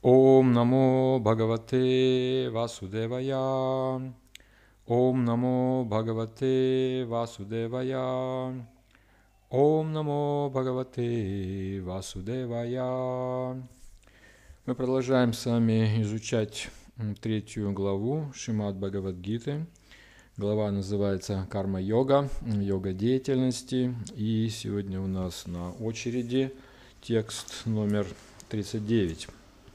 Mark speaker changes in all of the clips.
Speaker 1: Ом намо Бхагавате Васудевая. Ом намо Бхагавате Васудевая. Ом намо Бхагавате Васудевая. Мы продолжаем с вами изучать третью главу Шримад Бхагавад-гиты. Глава называется «Карма-йога», «Йога деятельности». И сегодня у нас на очереди текст номер 39.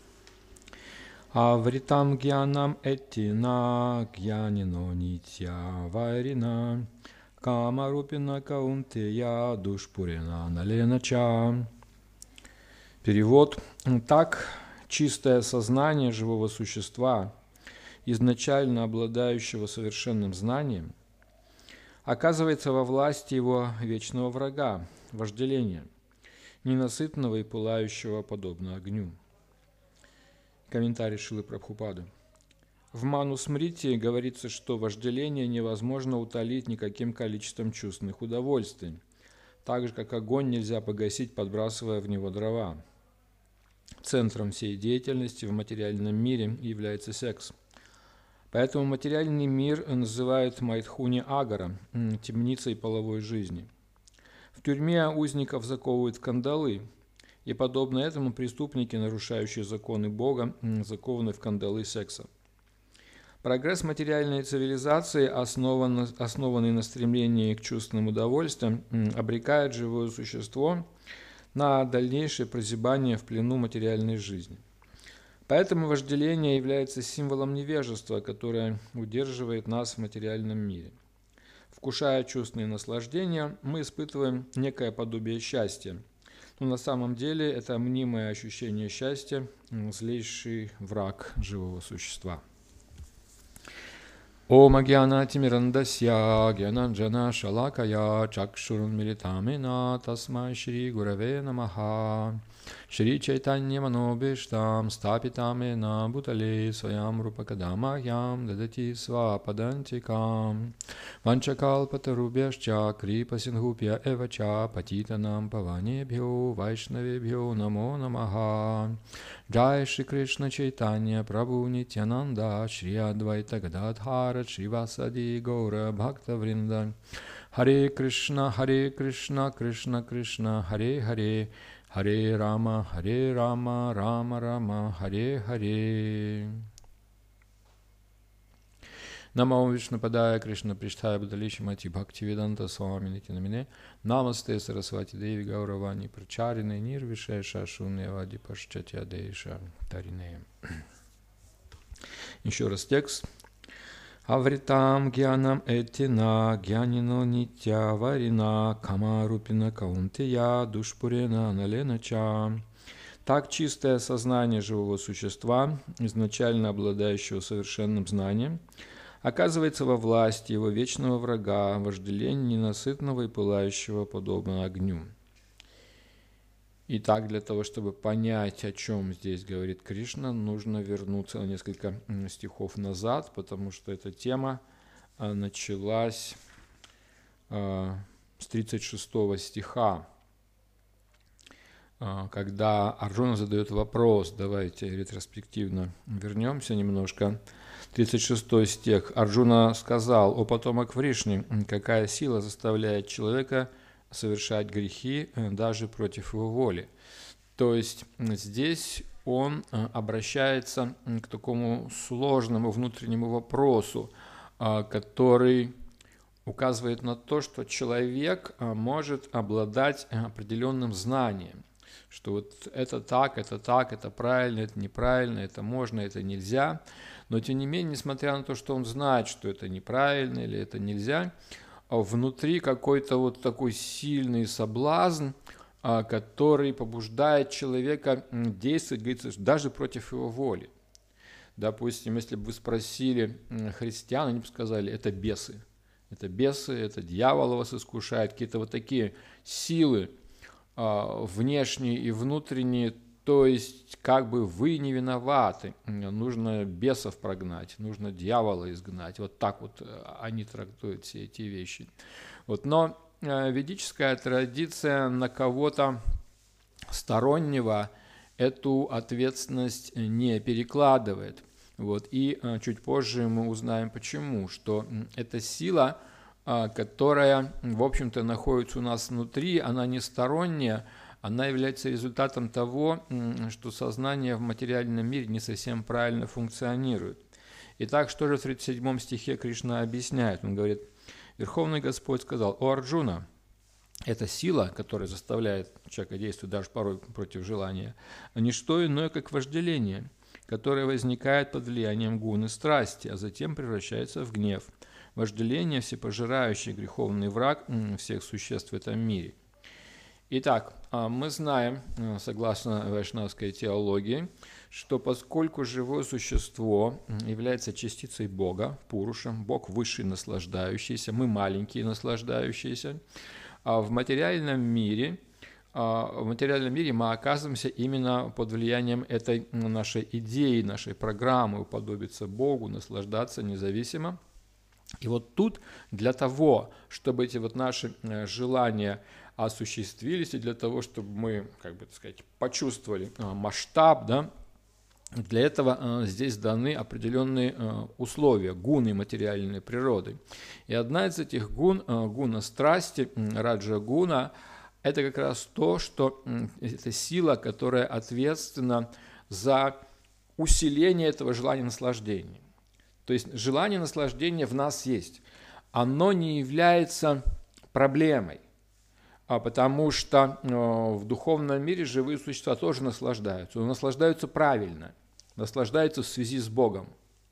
Speaker 1: Авритам гьянам этина гьянино нитья вайрина камарупина каунтея душпурина наленача. Перевод. Так, чистое сознание живого существа, изначально обладающего совершенным знанием, оказывается во власти его вечного врага, вожделения, ненасытного и пылающего подобно огню. Комментарий Шрилы Прабхупады. В Манусмрити говорится, что вожделение невозможно утолить никаким количеством чувственных удовольствий, так же, как огонь нельзя погасить, подбрасывая в него дрова. Центром всей деятельности в материальном мире является секс. Поэтому материальный мир называют Майдхуни Агара, темницей половой жизни. В тюрьме узников заковывают в кандалы, и подобно этому преступники, нарушающие законы Бога, закованы в кандалы секса. Прогресс материальной цивилизации, основанный на стремлении к чувственным удовольствиям, обрекает живое существо на дальнейшее прозябание в плену материальной жизни. Поэтому вожделение является символом невежества, которое удерживает нас в материальном мире. Вкушая чувственные наслаждения, мы испытываем некое подобие счастья. Но на самом деле это мнимое ощущение счастья, злейший враг живого существа. Ом агьянатимирандасья гьянанджана шалакая чакшурун милитамена тасмай шри гураве намаха Шри Чайтанья Манобиштам Стапитамена Бутале Своям Рупакадамахьям Дадати Свападантикам Ванчакалпатарубьяшча Крипасингупья Эвача Патитанам Паванебхьо Вайшнавебхьо Намо Намаха Джай Шри Кришна Чайтанья Прабху Нитянанда Шри Адвайта Гададхара Шривасади Гаура Бхактавринда Харе Кришна, Кришна Кришна, Харе Харе Харе Рама, Рама Рама, Харе Харе. Намо Вишнупадая Кришна Приштхая Будалиши Мати Бхактивиданта Свами Нитинамине Намасте Сарасвати Деви Гауравани Прачарине Нирвишеша Шуневади Пашчатья Дейша Тарине. Еще раз текст. Авритам гьянам этина гьянино нитья варина камарупина каунтея душпурена наленача. Так чистое сознание живого существа, изначально обладающего совершенным знанием, оказывается во власти его вечного врага, вожделения ненасытного и пылающего подобно огню. Итак, для того, чтобы понять, о чем здесь говорит Кришна, нужно вернуться на несколько стихов назад, потому что эта тема началась с 36 стиха, когда Арджуна задает вопрос. Давайте ретроспективно вернемся немножко. 36 стих. Арджуна сказал: «О потомок Вришни, какая сила заставляет человека совершать грехи даже против его воли». То есть здесь он обращается к такому сложному внутреннему вопросу, который указывает на то, что человек может обладать определенным знанием, что вот это так, это правильно, это неправильно, это можно, это нельзя. Но тем не менее, несмотря на то, что он знает, что это неправильно или это нельзя, внутри какой-то вот такой сильный соблазн, который побуждает человека действовать, говорится, даже против его воли. Допустим, если бы вы спросили христиан, они бы сказали: это бесы, это дьявол вас искушает, какие-то вот такие силы внешние и внутренние, то есть как бы вы не виноваты, нужно бесов прогнать, нужно дьявола изгнать. Вот так вот они трактуют все эти вещи. Вот, но ведическая традиция на кого-то стороннего эту ответственность не перекладывает. Вот. И чуть позже мы узнаем почему, что эта сила, которая, в общем-то, находится у нас внутри, она не сторонняя, она является результатом того, что сознание в материальном мире не совсем правильно функционирует. Итак, что же в 37 стихе Кришна объясняет? Он говорит: Верховный Господь сказал: «О Арджуна, эта сила, которая заставляет человека действовать даже порой против желания, не что иное, как вожделение, которое возникает под влиянием гуны страсти, а затем превращается в гнев. Вожделение – всепожирающий греховный враг всех существ в этом мире». Итак, мы знаем, согласно вайшнавской теологии, что поскольку живое существо является частицей Бога, Пурушем, Бог высший наслаждающийся, мы маленькие наслаждающиеся, а в материальном мире мы оказываемся именно под влиянием этой нашей идеи, нашей программы уподобиться Богу, наслаждаться независимо. И вот тут для того, чтобы эти вот наши желания осуществились, и для того, чтобы мы, почувствовали масштаб, да, для этого здесь даны определенные условия, гуны материальной природы. И одна из этих гун, гуна страсти, раджа-гуна, это как раз то, что это сила, которая ответственна за усиление этого желания наслаждения. То есть желание наслаждения в нас есть. Оно не является проблемой, потому что в духовном мире живые существа тоже наслаждаются. Но наслаждаются правильно, наслаждаются в связи с Богом.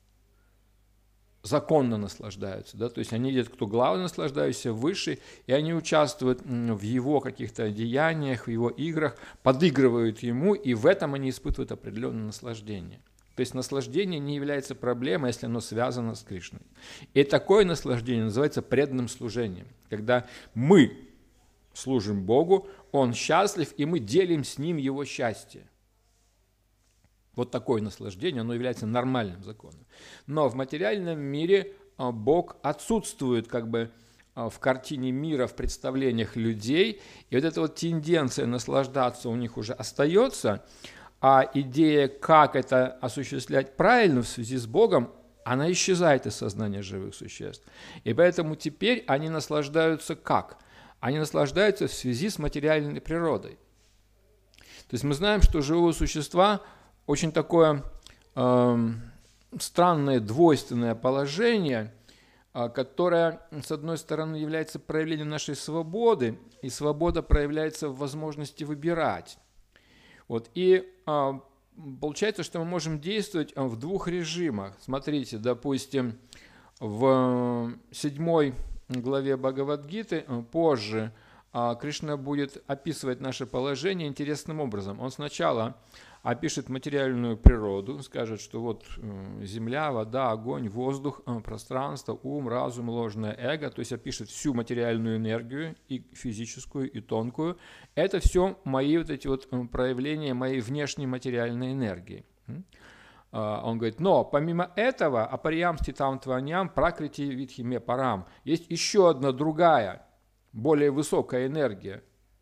Speaker 1: Законно наслаждаются. Да? То есть они видят, кто главный наслаждающийся, высший, и они участвуют в его каких-то деяниях, в его играх, подыгрывают ему, и в этом они испытывают определенное наслаждение. То есть наслаждение не является проблемой, если оно связано с Кришной. И такое наслаждение называется преданным служением. Когда мы служим Богу, Он счастлив, и мы делим с Ним Его счастье. Вот такое наслаждение, оно является нормальным законом. Но в материальном мире Бог отсутствует в картине мира, в представлениях людей, и вот эта вот тенденция наслаждаться у них уже остается, а идея, как это осуществлять правильно в связи с Богом, она исчезает из сознания живых существ. И поэтому теперь они наслаждаются как? Они наслаждаются в связи с материальной природой. То есть мы знаем, что живые существа очень такое странное, двойственное положение, которое, с одной стороны, является проявлением нашей свободы, и свобода проявляется в возможности выбирать. Вот. И получается, что мы можем действовать в двух режимах. Смотрите, допустим, в 7 главе Бхагавад-гиты позже Кришна будет описывать наше положение интересным образом. Он сначала опишет материальную природу, скажет, что вот земля, вода, огонь, воздух, пространство, ум, разум, ложное эго, то есть опишет всю материальную энергию, и физическую, и тонкую. Это все мои вот эти вот проявления моей внешней материальной энергии. Он говорит, но помимо этого, апариям ститам тваньям пракрити витхиме парам, есть еще одна другая, более высокая энергия.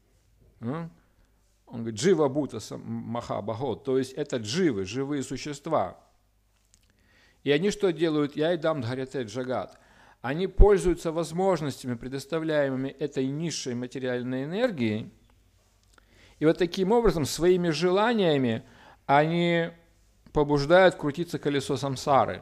Speaker 1: Он говорит, джива бута махабхо, то есть это дживы, живые существа. И они что делают? Я и дам дхаряте джагат. Они пользуются возможностями, предоставляемыми этой низшей материальной энергией, и вот таким образом своими желаниями они побуждают крутиться колесо самсары.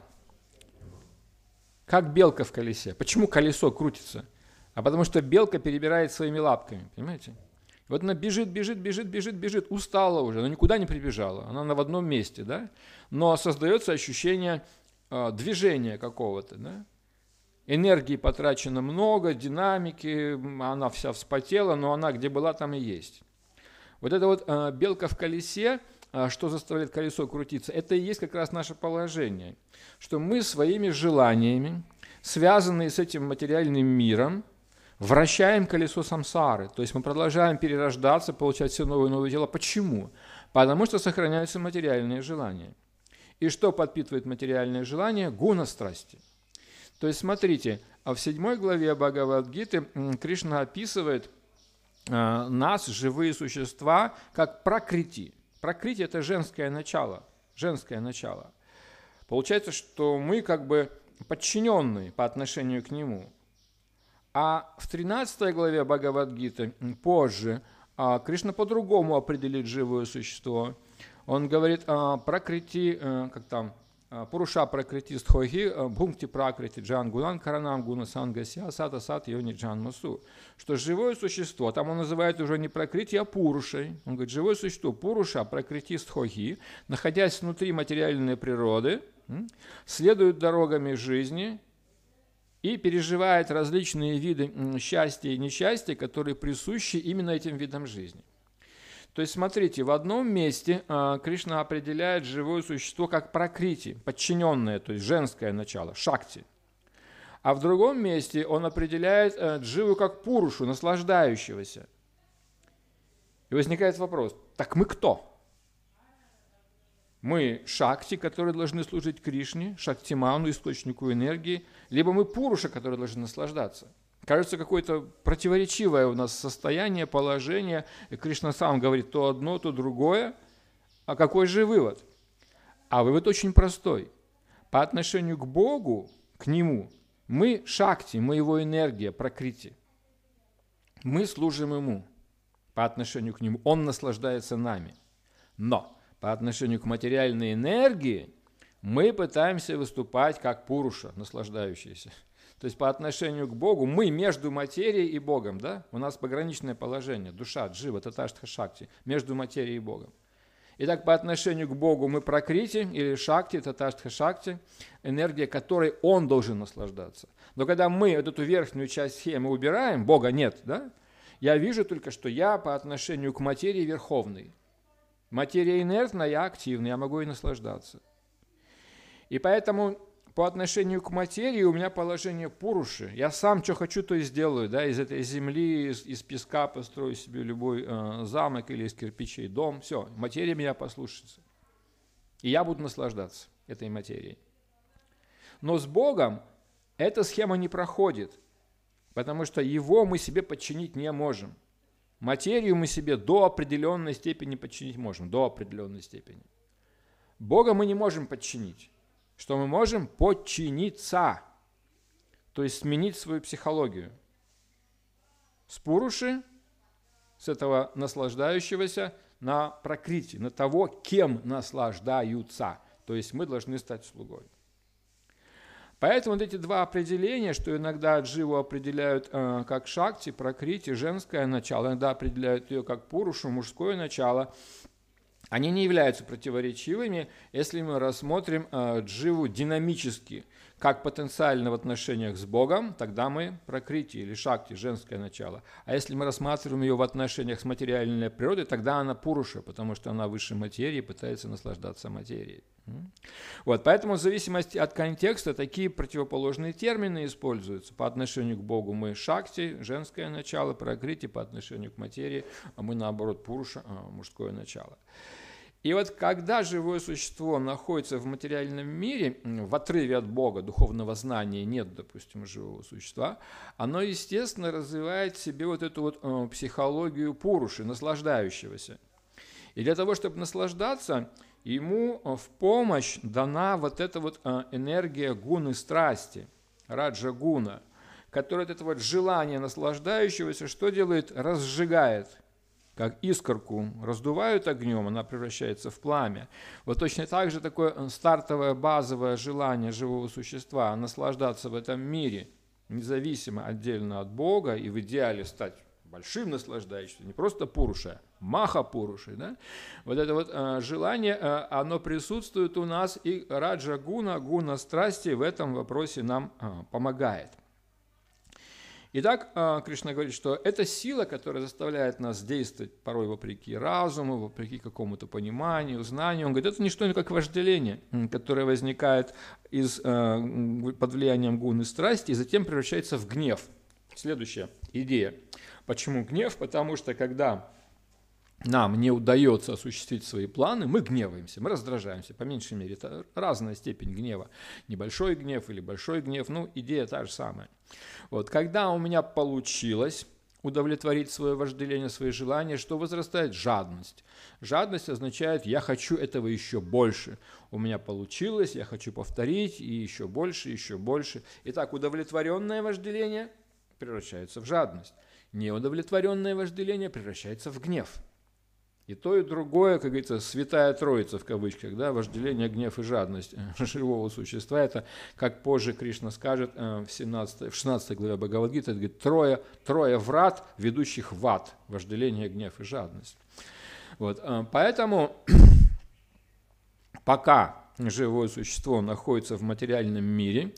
Speaker 1: Как белка в колесе. Почему колесо крутится? А потому что белка перебирает своими лапками, понимаете? Вот она бежит, устала уже, но никуда не прибежала, она в одном месте, да? Но создается ощущение движения какого-то, да? Энергии потрачено много, динамики, она вся вспотела, но она где была, там и есть. Вот эта вот белка в колесе, что заставляет колесо крутиться, это и есть как раз наше положение, что мы своими желаниями, связанные с этим материальным миром, вращаем колесо самсары, то есть мы продолжаем перерождаться, получать все новые и новые дела. Почему? Потому что сохраняются материальные желания. И что подпитывает материальные желания? Гуна страсти. То есть смотрите, в 7 главе Бхагавад-гиты Кришна описывает нас, живые существа, как пракрити. Пракрити – это женское начало. Женское начало. Получается, что мы как бы подчиненные по отношению к нему. А в 13 главе Бхагавад-гиты позже Кришна по-другому определит живое существо. Он говорит пракрити, как там, Пуруша пракрити стхоги, бхункти пракрити джан гунан каранам гуна сангасия сата сат йони джан масу. Что живое существо, там он называет уже не пракрити, а пурушей. Он говорит, живое существо, пуруша пракрити стхоги, находясь внутри материальной природы, следует дорогами жизни и переживает различные виды счастья и несчастья, которые присущи именно этим видам жизни. То есть, смотрите, в одном месте Кришна определяет живое существо как пракрити, подчиненное, то есть женское начало, шакти. А в другом месте он определяет дживу как пурушу, наслаждающегося. И возникает вопрос, так мы кто? Мы шакти, которые должны служить Кришне, шактиману, источнику энергии, либо мы пуруша, которые должны наслаждаться. Кажется, какое-то противоречивое у нас состояние, положение. И Кришна сам говорит то одно, то другое. А какой же вывод? А вывод очень простой. По отношению к Богу, к Нему, мы шакти, мы Его энергия, пракрити. Мы служим Ему по отношению к Нему. Он наслаждается нами. Но по отношению к материальной энергии мы пытаемся выступать как пуруша, наслаждающийся. То есть по отношению к Богу мы между материей и Богом, да? У нас пограничное положение, душа, джива, таташтха шакти, между материей и Богом. Итак, по отношению к Богу мы пракрити или шакти, таташтха шакти, энергия которой Он должен наслаждаться. Но когда мы эту верхнюю часть схемы убираем, Бога нет, да? Я вижу только, что я по отношению к материи верховный. Материя инертна, я активный, я могу и наслаждаться. И поэтому по отношению к материи у меня положение пуруши. Я сам что хочу, то и сделаю. Да? Из этой земли, из песка построю себе любой замок или из кирпичей дом. Все, материя меня послушается. И я буду наслаждаться этой материей. Но с Богом эта схема не проходит, потому что Его мы себе подчинить не можем. Материю мы себе до определенной степени подчинить можем, до определенной степени. Бога мы не можем подчинить. Что мы можем? Подчиниться, то есть сменить свою психологию. С пуруши, с этого наслаждающегося, на пракрити, на того, кем наслаждаются. То есть мы должны стать слугой. Поэтому вот эти два определения, что иногда дживу определяют как шакти, пракрити, женское начало, иногда определяют ее как пурушу, мужское начало, они не являются противоречивыми, если мы рассмотрим дживу динамически, как потенциально в отношениях с Богом, тогда мы пракрити или шакти, женское начало. А если мы рассматриваем ее в отношениях с материальной природой, тогда она пуруша, потому что она выше материи, пытается наслаждаться материей. Вот, поэтому в зависимости от контекста такие противоположные термины используются. По отношению к Богу мы шакти, женское начало, пракрити, по отношению к материи, а мы наоборот пуруша, мужское начало. И вот когда живое существо находится в материальном мире, в отрыве от Бога, духовного знания нет, допустим, живого существа, оно, естественно, развивает в себе вот эту вот психологию пуруши, наслаждающегося. И для того, чтобы наслаждаться, ему в помощь дана вот эта вот энергия гуны страсти, раджа-гуна, которая это вот желание наслаждающегося что делает? Разжигает. Как искорку раздувают огнем, она превращается в пламя. Вот точно так же такое стартовое базовое желание живого существа наслаждаться в этом мире, независимо отдельно от Бога, и в идеале стать большим наслаждающимся, не просто пурушей, маха-пурушей. Да? Вот это вот желание, оно присутствует у нас, и раджа-гуна, гуна страсти в этом вопросе нам помогает. Итак, Кришна говорит, что это сила, которая заставляет нас действовать порой вопреки разуму, вопреки какому-то пониманию, знанию. Он говорит, это не что иное, как вожделение, которое возникает под влиянием гуны страсти и затем превращается в гнев. Следующая идея. Почему гнев? Потому что когда нам не удается осуществить свои планы, мы гневаемся, мы раздражаемся, по меньшей мере. Это разная степень гнева. Небольшой гнев или большой гнев, идея та же самая. Вот, когда у меня получилось удовлетворить свое вожделение, свои желания, что возрастает? Жадность. Жадность означает «я хочу этого еще больше». У меня получилось, я хочу повторить, и еще больше, еще больше. Итак, удовлетворенное вожделение превращается в жадность. Неудовлетворенное вожделение превращается в гнев. И то, и другое, как говорится, святая троица в кавычках, да, вожделение, гнев и жадность живого существа. Это, как позже Кришна скажет в 16 главе Бхагавад-гиты, говорит, трое врат, ведущих в ад, вожделение, гнев и жадность. Вот, поэтому, пока живое существо находится в материальном мире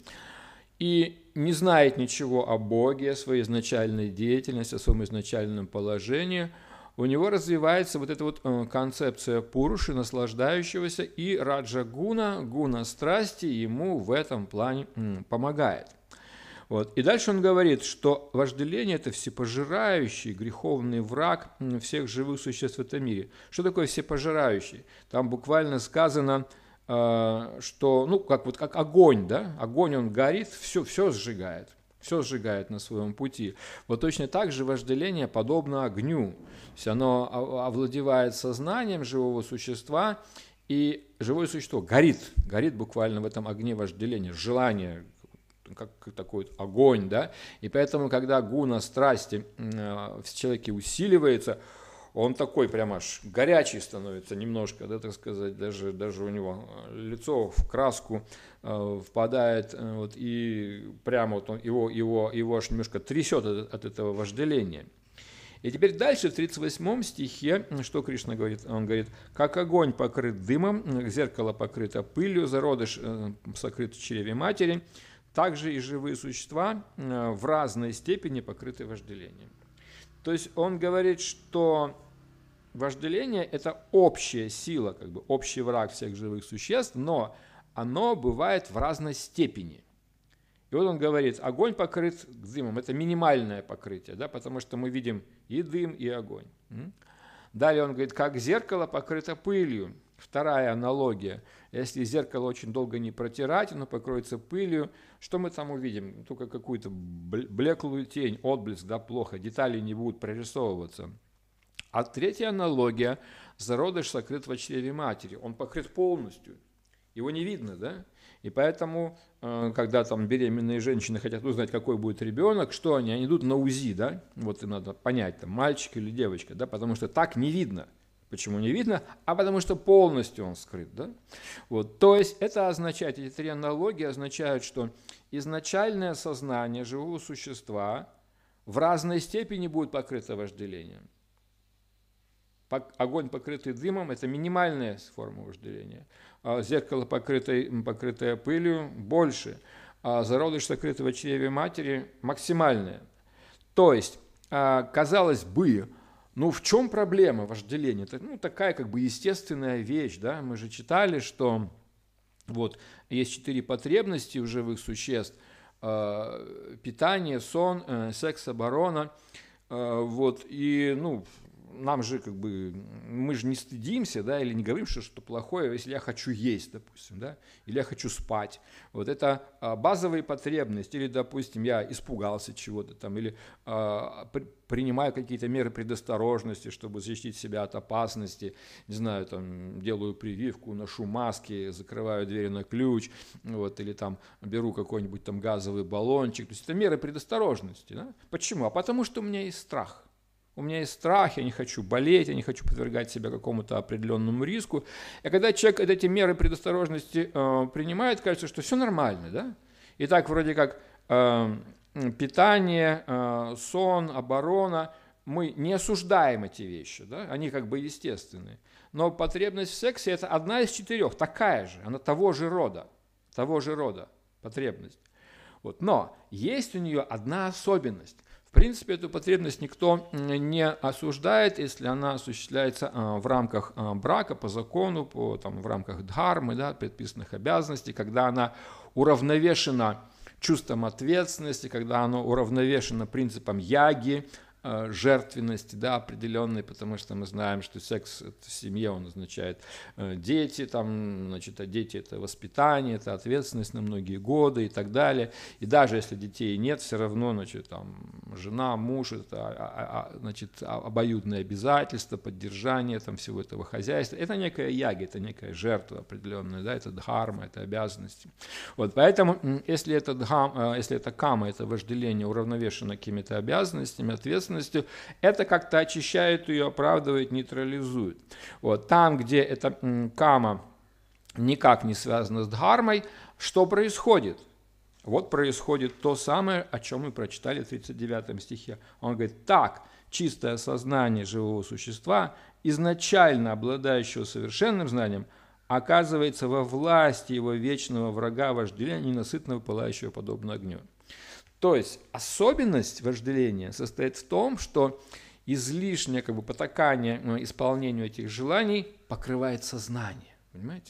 Speaker 1: и не знает ничего о Боге, о своей изначальной деятельности, о своем изначальном положении, у него развивается вот эта вот концепция пуруши, наслаждающегося, и раджа-гуна, гуна страсти ему в этом плане помогает. Вот. И дальше он говорит, что вожделение – это всепожирающий греховный враг всех живых существ в этом мире. Что такое всепожирающий? Там буквально сказано, что, ну, как огонь, да? Огонь, он горит, все сжигает. Все сжигает на своем пути. Вот точно так же вожделение подобно огню. То есть оно овладевает сознанием живого существа, и живое существо горит буквально в этом огне вожделения, желание, как такой огонь, да. И поэтому, когда гуна страсти в человеке усиливается, он такой прям аж горячий становится немножко, да, так сказать, даже у него лицо в краску впадает, вот, и прямо вот его аж немножко трясет от этого вожделения. И теперь дальше в 38 стихе, что Кришна говорит? Он говорит, как огонь покрыт дымом, зеркало покрыто пылью, зародыш сокрыт в чреве матери, так же и живые существа в разной степени покрыты вожделением. То есть он говорит, что вожделение – это общая сила, как бы общий враг всех живых существ, но оно бывает в разной степени. И вот он говорит, огонь покрыт дымом – это минимальное покрытие, да, потому что мы видим и дым, и огонь. Далее он говорит, как зеркало покрыто пылью. Вторая аналогия. Если зеркало очень долго не протирать, оно покроется пылью, что мы там увидим? Только какую-то блеклую тень, отблеск, да, плохо, детали не будут прорисовываться. А третья аналогия, зародыш сокрыт во чреве матери, он покрыт полностью, его не видно, да? И поэтому, когда там беременные женщины хотят узнать, какой будет ребенок, что они идут на УЗИ, да? Вот им надо понять, там, мальчик или девочка, да? Потому что так не видно. Почему не видно? А потому что полностью он скрыт, да? Вот, то есть это означает, эти три аналогии означают, что изначальное сознание живого существа в разной степени будет покрыто вожделением. Огонь, покрытый дымом, это минимальная форма вожделения. Зеркало, покрытое пылью, больше. Зародыш, сокрытый в чреве матери, максимальное. То есть, казалось бы, ну в чем проблема вожделения? Это такая как бы естественная вещь. Да? Мы же читали, что вот, есть 4 потребности у живых существ. Питание, сон, секс, оборона. Вот, и, нам же как бы, мы же не стыдимся, да, или не говорим, что что-то плохое, если я хочу есть, допустим, да, или я хочу спать. Вот это базовые потребности, или, допустим, я испугался чего-то там, или принимаю какие-то меры предосторожности, чтобы защитить себя от опасности, не знаю, там, делаю прививку, ношу маски, закрываю двери на ключ, вот, или там беру какой-нибудь там газовый баллончик. То есть это меры предосторожности, да? Почему? А потому что у меня есть страх. У меня есть страх, я не хочу болеть, я не хочу подвергать себя какому-то определенному риску. И когда человек эти меры предосторожности принимает, кажется, что все нормально, да? И так вроде как питание, сон, оборона, мы не осуждаем эти вещи, да? Они как бы естественные. Но потребность в сексе – это одна из 4, такая же, она того же рода потребность. Вот. Но есть у нее одна особенность. В принципе, эту потребность никто не осуждает, если она осуществляется в рамках брака, по закону, в рамках дхармы, да, предписанных обязанностей, когда она уравновешена чувством ответственности, когда она уравновешена принципом яги, жертвенности, да, определенной, потому что мы знаем, что секс в семье, он означает дети, там, значит, а дети – это воспитание, это ответственность на многие годы и так далее. И даже если детей нет, все равно, значит, там, жена, муж – это, значит, обоюдное обязательство, поддержание там, всего этого хозяйства. Это некая яга, это некая жертва определенная, да, это дхарма, это обязанности. Вот, поэтому, если это кама, это вожделение уравновешено какими-то обязанностями, ответственностью, это как-то очищает ее, оправдывает, нейтрализует. Вот. Там, где эта кама никак не связана с дхармой, что происходит? Вот происходит то самое, о чем мы прочитали в 39 стихе. Он говорит, так, чистое сознание живого существа, изначально обладающего совершенным знанием, оказывается во власти его вечного врага вожделения, ненасытного, пылающего подобно огню. То есть особенность вожделения состоит в том, что излишнее как бы, потакание исполнению этих желаний покрывает сознание. Понимаете?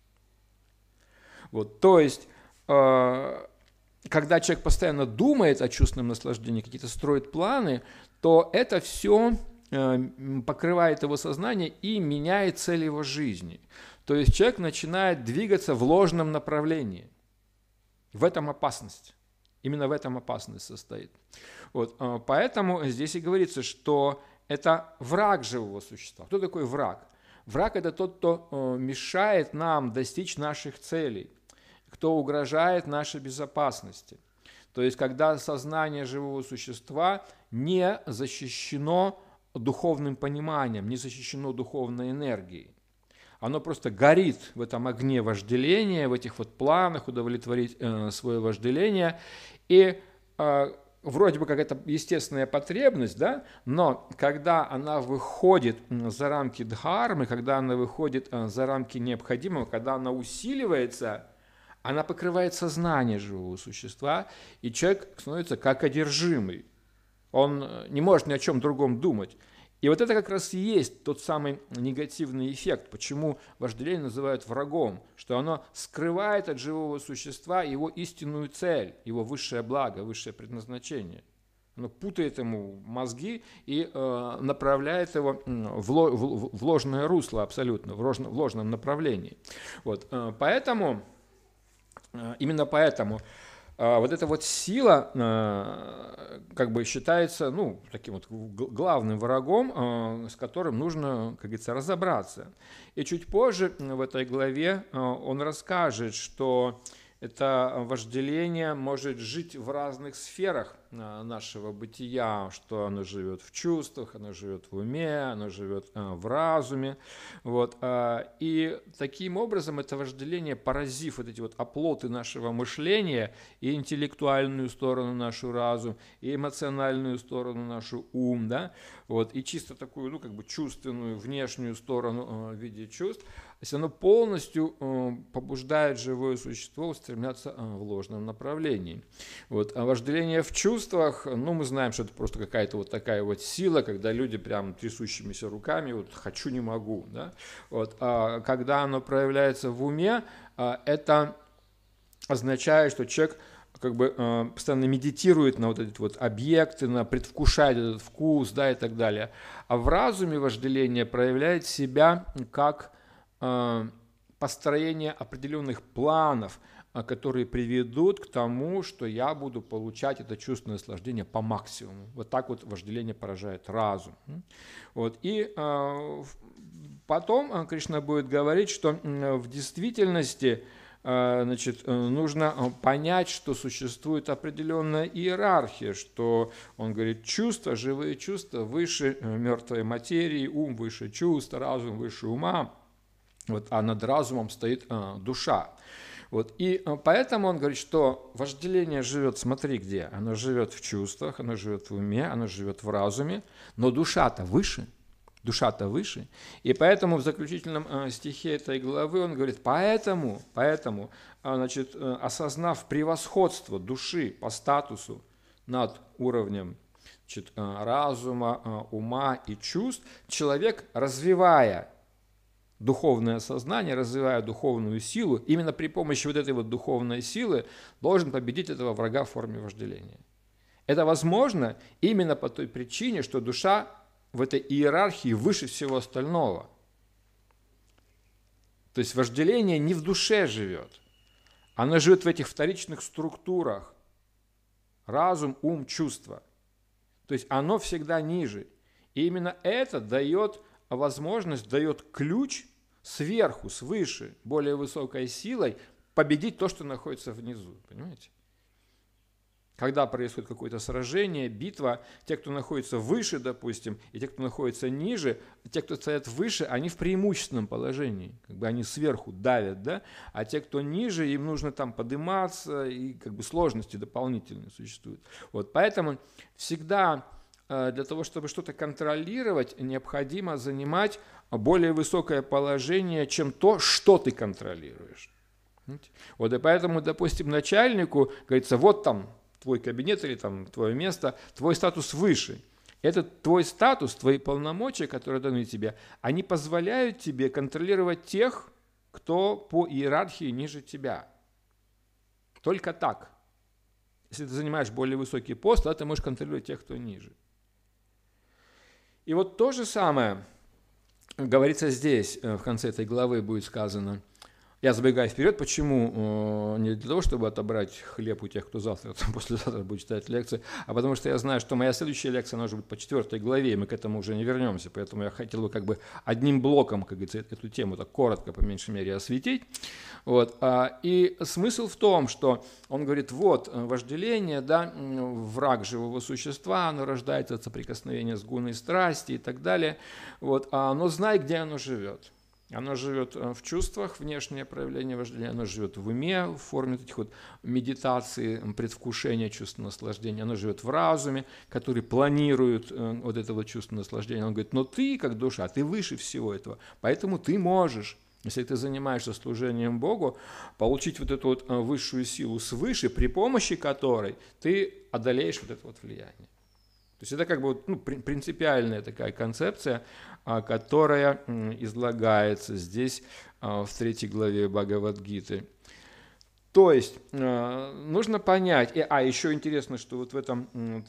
Speaker 1: Вот, то есть, когда человек постоянно думает о чувственном наслаждении, какие-то строит планы, то это все покрывает его сознание и меняет цель его жизни. То есть человек начинает двигаться в ложном направлении. В этом опасность. Именно в этом опасность состоит. Вот, поэтому здесь и говорится, что это враг живого существа. Кто такой враг? Враг – это тот, кто мешает нам достичь наших целей, кто угрожает нашей безопасности. То есть, когда сознание живого существа не защищено духовным пониманием, не защищено духовной энергией. Оно просто горит в этом огне вожделения, в этих вот планах удовлетворить свое вожделение. И вроде бы как это естественная потребность, да? Но когда она выходит за рамки дхармы, когда она выходит за рамки необходимого, когда она усиливается, она покрывает сознание живого существа, и человек становится как одержимый. Он не может ни о чем другом думать. И вот это как раз и есть тот самый негативный эффект, почему вожделение называют врагом, что оно скрывает от живого существа его истинную цель, его высшее благо, высшее предназначение. Оно путает ему мозги и направляет его в ложное русло абсолютно, в ложном направлении. Вот, именно поэтому вот эта вот сила как бы считается таким вот главным врагом, с которым нужно, как говорится, разобраться. И чуть позже в этой главе он расскажет, что это вожделение может жить в разных сферах нашего бытия, что оно живет в чувствах, оно живет в уме, оно живет в разуме. Вот. И таким образом это вожделение, поразив вот эти вот оплоты нашего мышления, и интеллектуальную сторону нашу разум, и эмоциональную сторону нашу ум, да, вот, и чисто такую, как бы чувственную внешнюю сторону в виде чувств, то есть оно полностью побуждает живое существо устремляться в ложном направлении. Вот. А вожделение в чувствах, мы знаем, что это просто какая-то вот такая вот сила, когда люди прям трясущимися руками, вот хочу, не могу. Да? Вот. А когда оно проявляется в уме, это означает, что человек как бы постоянно медитирует на вот эти вот объекты, предвкушает этот вкус, да, и так далее. А в разуме вожделение проявляет себя как построение определенных планов, которые приведут к тому, что я буду получать это чувственное наслаждение по максимуму. Вот так вот вожделение поражает разум. Вот. И потом Кришна будет говорить, что в действительности нужно понять, что существует определенная иерархия, что он говорит, чувства, живые чувства выше мертвой материи, ум выше чувства, разум выше ума. Вот, а над разумом стоит душа. Вот, и поэтому он говорит, что вожделение живет, смотри где, оно живет в чувствах, оно живет в уме, оно живет в разуме, но душа-то выше, И поэтому в заключительном стихе этой главы он говорит, поэтому осознав превосходство души по статусу над уровнем разума, ума и чувств, человек, развивая духовное сознание, развивая духовную силу, именно при помощи вот этой вот духовной силы должен победить этого врага в форме вожделения. Это возможно именно по той причине, что душа в этой иерархии выше всего остального. То есть вожделение не в душе живет. Оно живет в этих вторичных структурах. Разум, ум, чувства. То есть оно всегда ниже. И именно это дает возможность, дает ключ сверху, свыше, более высокой силой победить то, что находится внизу. Понимаете? Когда происходит какое-то сражение, битва, те, кто находится выше, допустим, и те, кто находится ниже, те, кто стоят выше, они в преимущественном положении, как бы они сверху давят, да? А те, кто ниже, им нужно там подниматься, и как бы сложности дополнительные существуют. Вот, поэтому всегда для того, чтобы что-то контролировать, необходимо занимать более высокое положение, чем то, что ты контролируешь. Вот, и поэтому, допустим, начальнику говорится, вот там твой кабинет или там твое место, твой статус выше. Этот твой статус, твои полномочия, которые даны тебе, они позволяют тебе контролировать тех, кто по иерархии ниже тебя. Только так. Если ты занимаешь более высокий пост, то ты можешь контролировать тех, кто ниже. И вот то же самое говорится здесь, в конце этой главы будет сказано. Я забегаю вперед, почему? Не для того, чтобы отобрать хлеб у тех, кто завтра, послезавтра будет читать лекции, а потому что я знаю, что моя следующая лекция, она уже будет по 4 главе, и мы к этому уже не вернемся, поэтому я хотел бы как бы одним блоком, как говорится, эту тему так коротко, по меньшей мере, осветить. Вот. И смысл в том, что он говорит, вот, вожделение, да, враг живого существа, оно рождается от соприкосновения с гуной страсти и так далее, вот, но знай, где оно живет. Оно живет в чувствах, внешнее проявление вожделения, оно живет в уме, в форме этих вот медитации, предвкушения чувства наслаждения, оно живет в разуме, который планирует вот это вот чувство наслаждения. Он говорит, но ты, как душа, ты выше всего этого, поэтому ты можешь, если ты занимаешься служением Богу, получить вот эту вот высшую силу свыше, при помощи которой ты одолеешь вот это вот влияние. То есть это как бы принципиальная такая концепция, которая излагается здесь в 3 главе Бхагавад-гиты. То есть нужно понять, еще интересно, что вот в этом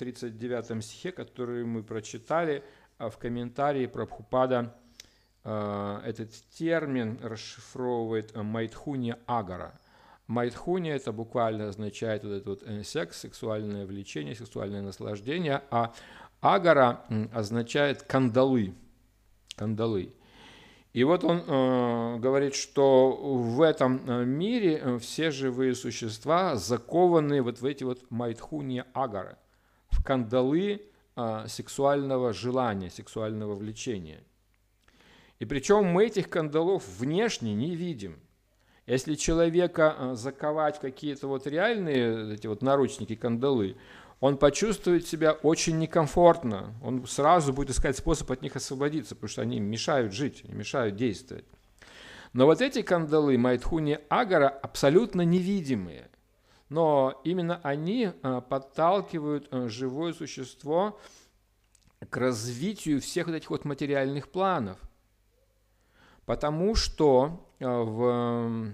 Speaker 1: 39 стихе, который мы прочитали, в комментарии Прабхупада этот термин расшифровывает Майтхунья Агара. Майтхунья это буквально означает вот этот вот секс, сексуальное влечение, сексуальное наслаждение, а агара означает кандалы. Кандалы. И вот он говорит, что в этом мире все живые существа закованы вот в эти вот майтхунья агара, в кандалы сексуального желания, сексуального влечения. И причем мы этих кандалов внешне не видим. Если человека заковать в какие-то вот реальные эти вот наручники, кандалы, он почувствует себя очень некомфортно. Он сразу будет искать способ от них освободиться, потому что они мешают жить, мешают действовать. Но вот эти кандалы, Майтхунья Агара, абсолютно невидимые. Но именно они подталкивают живое существо к развитию всех вот этих вот материальных планов. Потому что в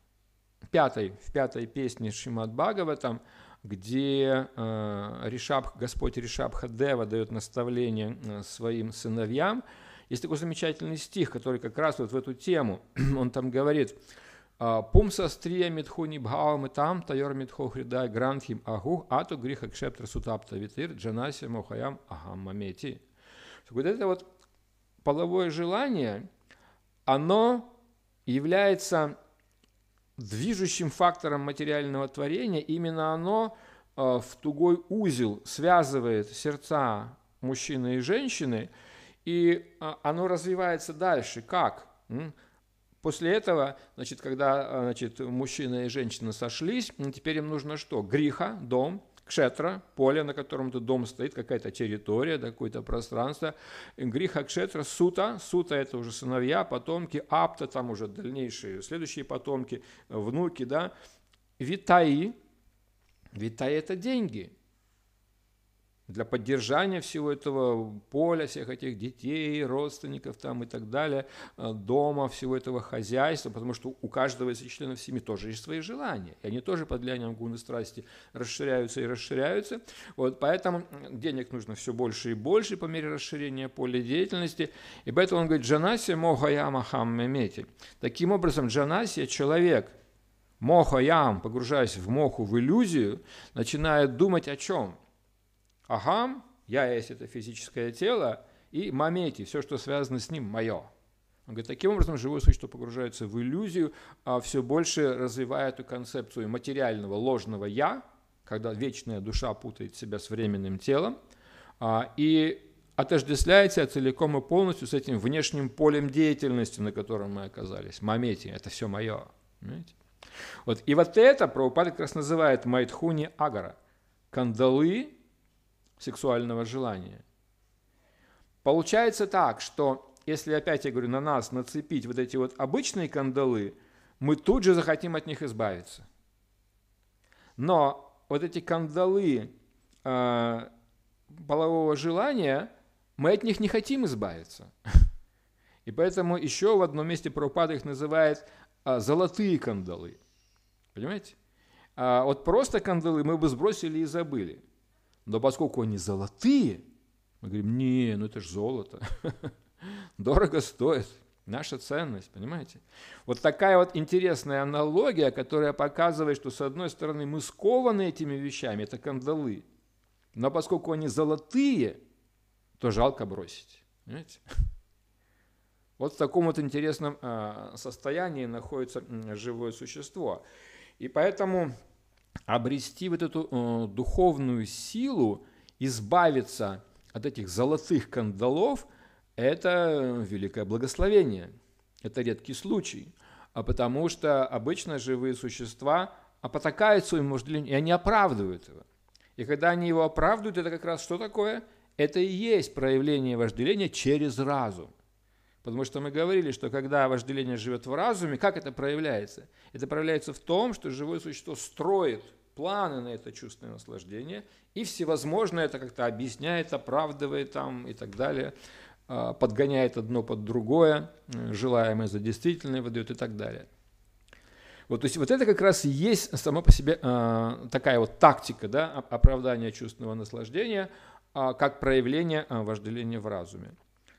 Speaker 1: пятой песне Шримад Бхагаватам, где Господь Ришабха-дева дает наставление своим сыновьям, есть такой замечательный стих, который как раз вот в эту тему, он там говорит: «Пумса стрия митхуни бхавам там тайор митхо хридай грантхим агух ату гриха кшептра сутапта витир джанаси мохаям агам мамети». Вот это вот половое желание, оно является движущим фактором материального творения. Именно оно в тугой узел связывает сердца мужчины и женщины, и оно развивается дальше. Как? После этого, когда мужчина и женщина сошлись, теперь им нужно что? Гриха, дом, кшетра, поле, на котором этот дом стоит, какая-то территория, какое-то пространство. Гриха, кшетра, сута. Сута – это уже сыновья, потомки. Апта – там уже дальнейшие, следующие потомки, внуки, да. Витаи. Витаи – это деньги. для поддержания всего этого поля, всех этих детей, родственников там и так далее, дома, всего этого хозяйства, потому что у каждого из членов семьи тоже есть свои желания, и они тоже под влиянием гуны страсти расширяются и расширяются. Вот, поэтому денег нужно все больше и больше по мере расширения поля деятельности, и поэтому он говорит: «Джанаси мохаяма хам мемети». Таким образом, джанаси, человек, мохаям, погружаясь в моху, в иллюзию, начинает думать о чем? Ахам, я есть это физическое тело, и мамети, все, что связано с ним, мое. Он говорит, таким образом живое существо погружается в иллюзию, все больше развивая эту концепцию материального ложного «я», когда вечная душа путает себя с временным телом, и отождествляется целиком и полностью с этим внешним полем деятельности, на котором мы оказались. Мамети, это все мое. Понимаете? Вот. И вот это Прабхупада как раз называет майдхуни агара, кандалы сексуального желания. Получается так, что если опять, я говорю, на нас нацепить вот эти вот обычные кандалы, мы тут же захотим от них избавиться. Но вот эти кандалы полового желания, мы от них не хотим избавиться. И поэтому еще в одном месте Прабхупада их называет золотые кандалы. Понимаете? Вот просто кандалы мы бы сбросили и забыли. Но поскольку они золотые, мы говорим, не, ну это же золото, дорого стоит, наша ценность, понимаете? Вот такая вот интересная аналогия, которая показывает, что с одной стороны мы скованы этими вещами, это кандалы, но поскольку они золотые, то жалко бросить, понимаете? Вот в таком вот интересном состоянии находится живое существо. И поэтому обрести вот эту духовную силу, избавиться от этих золотых кандалов – это великое благословение, это редкий случай, потому что обычно живые существа потакают своему вожделению, и они оправдывают его. И когда они его оправдывают, это как раз что такое? Это и есть проявление вожделения через разум. Потому что мы говорили, что когда вожделение живет в разуме, как это проявляется? Это проявляется в том, что живое существо строит планы на это чувственное наслаждение и всевозможно это как-то объясняет, оправдывает там и так далее, подгоняет одно под другое, желаемое за действительное выдает и так далее. Вот, то есть вот это как раз и есть само по себе такая вот тактика, да, оправдания чувственного наслаждения, как проявление вожделения в разуме.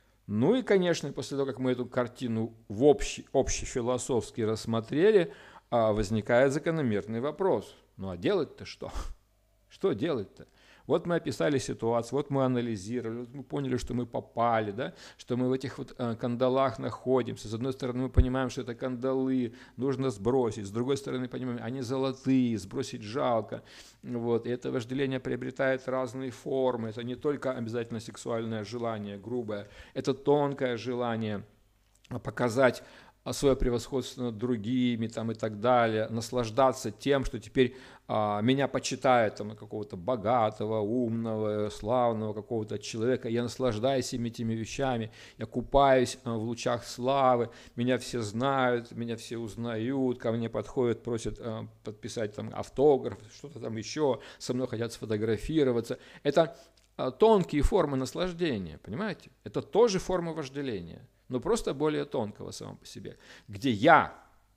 Speaker 1: Ну и, конечно, после того, как мы эту картину в общефилософски рассмотрели, возникает закономерный вопрос. Ну а делать-то что? Что делать-то? Вот мы описали ситуацию, вот мы анализировали, вот мы поняли, что мы попали, да? Что мы в этих вот кандалах находимся. С одной стороны, мы понимаем, что это кандалы, нужно сбросить. С другой стороны, понимаем, они золотые, сбросить жалко. Вот. И это вожделение приобретает разные формы. Это не только обязательно сексуальное желание, грубое. Это тонкое желание показать свое превосходство над другими там, и так далее, наслаждаться тем, что теперь меня почитают там, какого-то богатого, умного, славного какого-то человека, я наслаждаюсь всеми этими вещами, я купаюсь в лучах славы, меня все знают, меня все узнают, ко мне подходят, просят подписать там, автограф, что-то там еще, со мной хотят сфотографироваться. Это тонкие формы наслаждения, понимаете? Это тоже форма вожделения, но просто более тонкого само по себе, где я,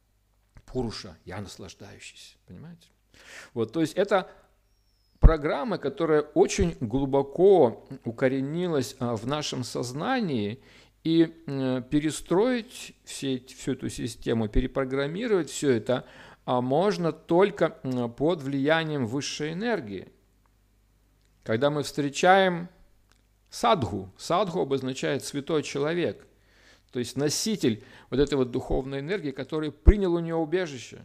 Speaker 1: пуруша, я наслаждающийся, понимаете? Вот, то есть это программа, которая очень глубоко укоренилась в нашем сознании, и перестроить всю эту систему, перепрограммировать все это можно только под влиянием высшей энергии. Когда мы встречаем садху, садху обозначает святой человек, то есть носитель вот этой вот духовной энергии, который принял у нее убежище.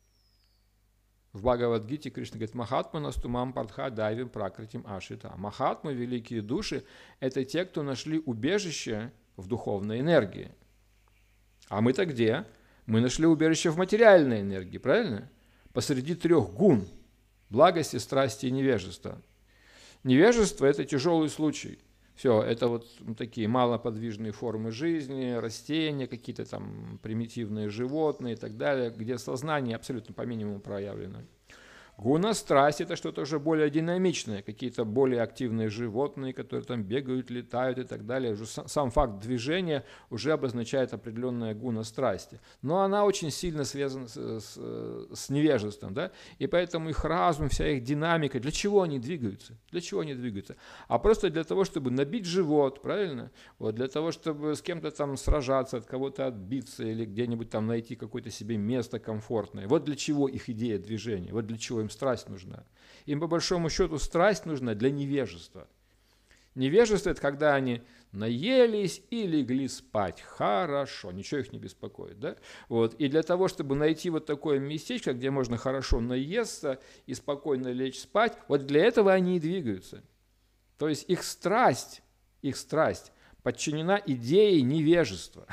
Speaker 1: В Бхагавад-гите Кришна говорит, Махатма настумам партха дайвим пракратим ашита. Махатмы, великие души, это те, кто нашли убежище в духовной энергии. А мы-то где? Мы нашли убежище в материальной энергии, правильно? Посреди трех гун – благости, страсти и невежества. Невежество – это тяжелый случай. Все, это вот такие малоподвижные формы жизни, растения, какие-то там примитивные животные и так далее, где сознание абсолютно по минимуму проявлено. Гуна, страсть – это что-то уже более динамичное, какие-то более активные животные, которые там бегают, летают и так далее. Уже сам факт движения уже обозначает определенная гуна страсти. Но она очень сильно связана с невежеством, да? И поэтому их разум, вся их динамика, для чего они двигаются? Для чего они двигаются? А просто для того, чтобы набить живот, правильно? Вот, для того, чтобы с кем-то там сражаться, от кого-то отбиться или где-нибудь там найти какое-то себе место комфортное. Вот для чего их идея движения, вот для чего им страсть нужна. Им по большому счету страсть нужна для невежества. Невежество – это когда они наелись и легли спать. Хорошо, ничего их не беспокоит. Да? Вот. И для того, чтобы найти вот такое местечко, где можно хорошо наесться и спокойно лечь спать, вот для этого они и двигаются. То есть их страсть подчинена идее невежества.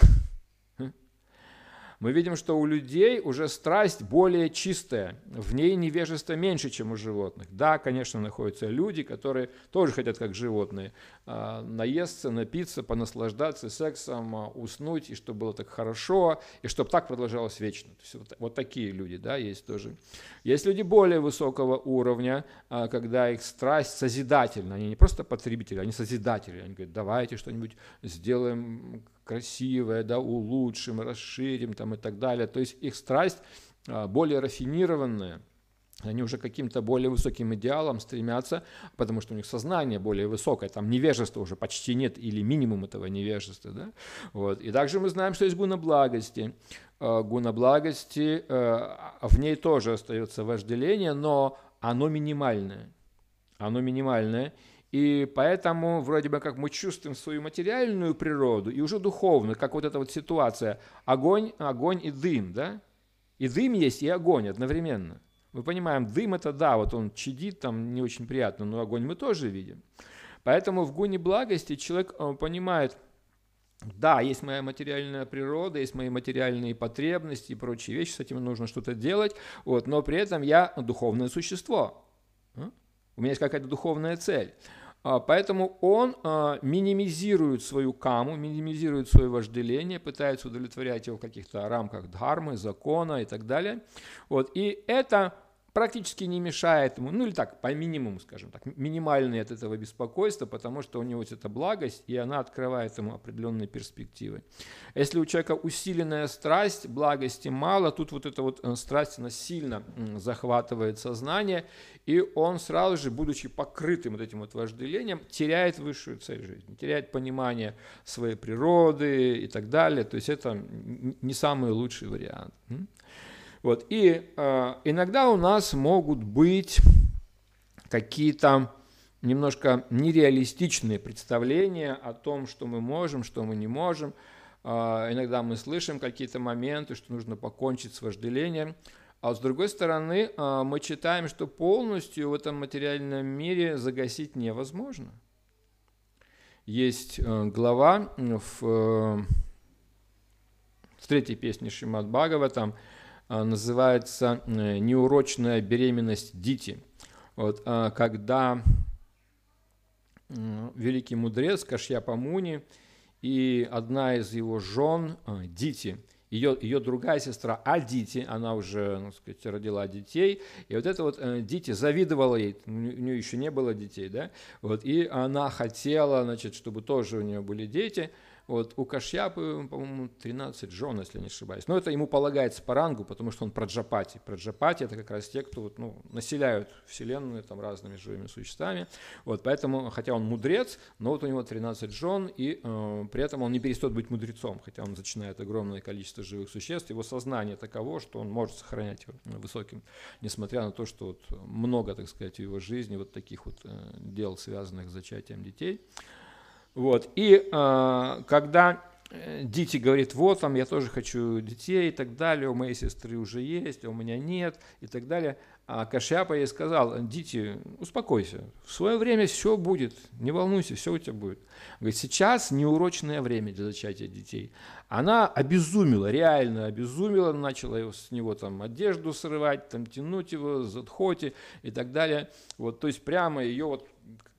Speaker 1: Мы видим, что у людей уже страсть более чистая, в ней невежество меньше, чем у животных. Да, конечно, находятся люди, которые тоже хотят, как животные, наесться, напиться, понаслаждаться сексом, уснуть, и чтобы было так хорошо, и чтобы так продолжалось вечно. То есть вот такие люди, да, есть тоже. Есть люди более высокого уровня, когда их страсть созидательна, они не просто потребители, они созидатели. Они говорят, давайте что-нибудь сделаем красивое, да, улучшим, расширим там, и так далее. То есть их страсть более рафинированная, они уже к каким-то более высоким идеалам стремятся, потому что у них сознание более высокое, там невежества уже почти нет или минимум этого невежества. Да? Вот. И также мы знаем, что есть гуна благости. Гуна благости, в ней тоже остается вожделение, но оно минимальное. Оно минимальное. И поэтому вроде бы как мы чувствуем свою материальную природу и уже духовную, как вот эта вот ситуация огонь и дым, да? И дым есть, и огонь одновременно. Мы понимаем, дым это да, вот он чадит, там не очень приятно, но огонь мы тоже видим. Поэтому в гуне благости человек понимает, да, есть моя материальная природа, есть мои материальные потребности и прочие вещи, с этим нужно что-то делать, вот, но при этом я духовное существо. У меня есть какая-то духовная цель. Поэтому он минимизирует свою каму, минимизирует свое вожделение, пытается удовлетворять его в каких-то рамках дхармы, закона и так далее. Вот. И это практически не мешает ему, ну или так, по минимуму, скажем так, минимальное от этого беспокойства, потому что у него есть эта благость, и она открывает ему определенные перспективы. Если у человека усиленная страсть, благости мало, тут вот эта вот страсть, она сильно захватывает сознание, и он сразу же, будучи покрытым вот этим вот вожделением, теряет высшую цель жизни, теряет понимание своей природы и так далее. То есть это не самый лучший вариант. Вот. И иногда у нас могут быть какие-то немножко нереалистичные представления о том, что мы можем, что мы не можем. Иногда мы слышим какие-то моменты, что нужно покончить с вожделением. А с другой стороны, мы читаем, что полностью в этом материальном мире загасить невозможно. Есть глава в третьей песне Шримад Бхагаватам, называется «Неурочная беременность Дити». Вот, когда великий мудрец Кашьяпа Муни и одна из его жен Дити, ее другая сестра Адити, она уже, так сказать, родила детей, и вот эта вот Дити завидовала ей, у нее еще не было детей, да, вот, и она хотела, значит, чтобы тоже у нее были дети. Вот, у Кашьяпы, по-моему, 13 жен, если не ошибаюсь. Но это ему полагается по рангу, потому что он праджапати. Праджапати – это как раз те, кто вот, населяют Вселенную там, разными живыми существами. Вот, поэтому, хотя он мудрец, но вот у него 13 жен, и при этом он не перестает быть мудрецом, хотя он зачинает огромное количество живых существ. Его сознание таково, что он может сохранять его высоким, несмотря на то, что вот много, так сказать, в его жизни вот таких вот дел, связанных с зачатием детей. Вот. И когда Дити говорит, вот там я тоже хочу детей и так далее, у моей сестры уже есть, а у меня нет и так далее, а Кашьяпа ей сказал, Дити, успокойся, в свое время все будет, не волнуйся, все у тебя будет. Говорит, сейчас неурочное время для зачатия детей. Она обезумела, реально обезумела, начала с него там одежду срывать, там, тянуть его, задхоти и так далее. Вот, то есть прямо ее вот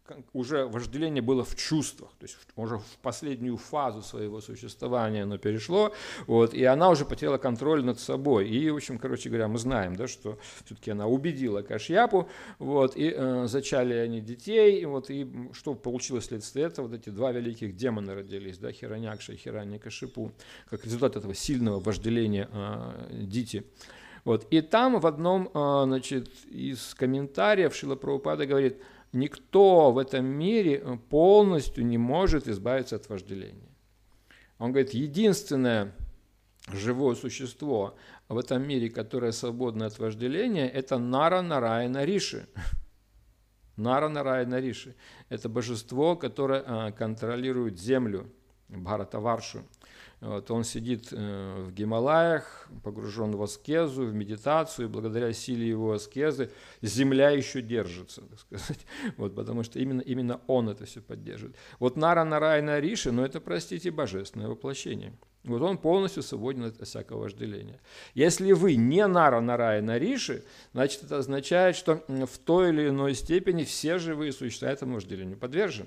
Speaker 1: уже вожделение было в чувствах, то есть уже в последнюю фазу своего существования оно перешло, вот, и она уже потеряла контроль над собой. И, в общем, короче говоря, мы знаем, да, что все-таки она убедила Кашьяпу, вот, и зачали они детей, и, вот, и что получилось вследствие этого, вот эти два великих демона родились, да, Хираньякша и Хираньякашипу, как результат этого сильного вожделения Дити. Вот, и там в одном, значит, из комментариев Шрила Прабхупада говорит: никто в этом мире полностью не может избавиться от вожделения. Он говорит, единственное живое существо в этом мире, которое свободно от вожделения, это Нара Нараяна Риши. Нара Нараяна Риши. Это божество, которое контролирует землю, Бхаратаваршу. Вот, он сидит в Гималаях, погружен в аскезу, в медитацию, и благодаря силе его аскезы земля еще держится, так сказать, вот, потому что именно он это все поддерживает. Вот Нара Нараяна Риши, но это, простите, божественное воплощение. Вот он полностью свободен от всякого вожделения. Если вы не Нара Нараяна Риши, значит, это означает, что в той или иной степени все живые существа этому вожделению подвержены.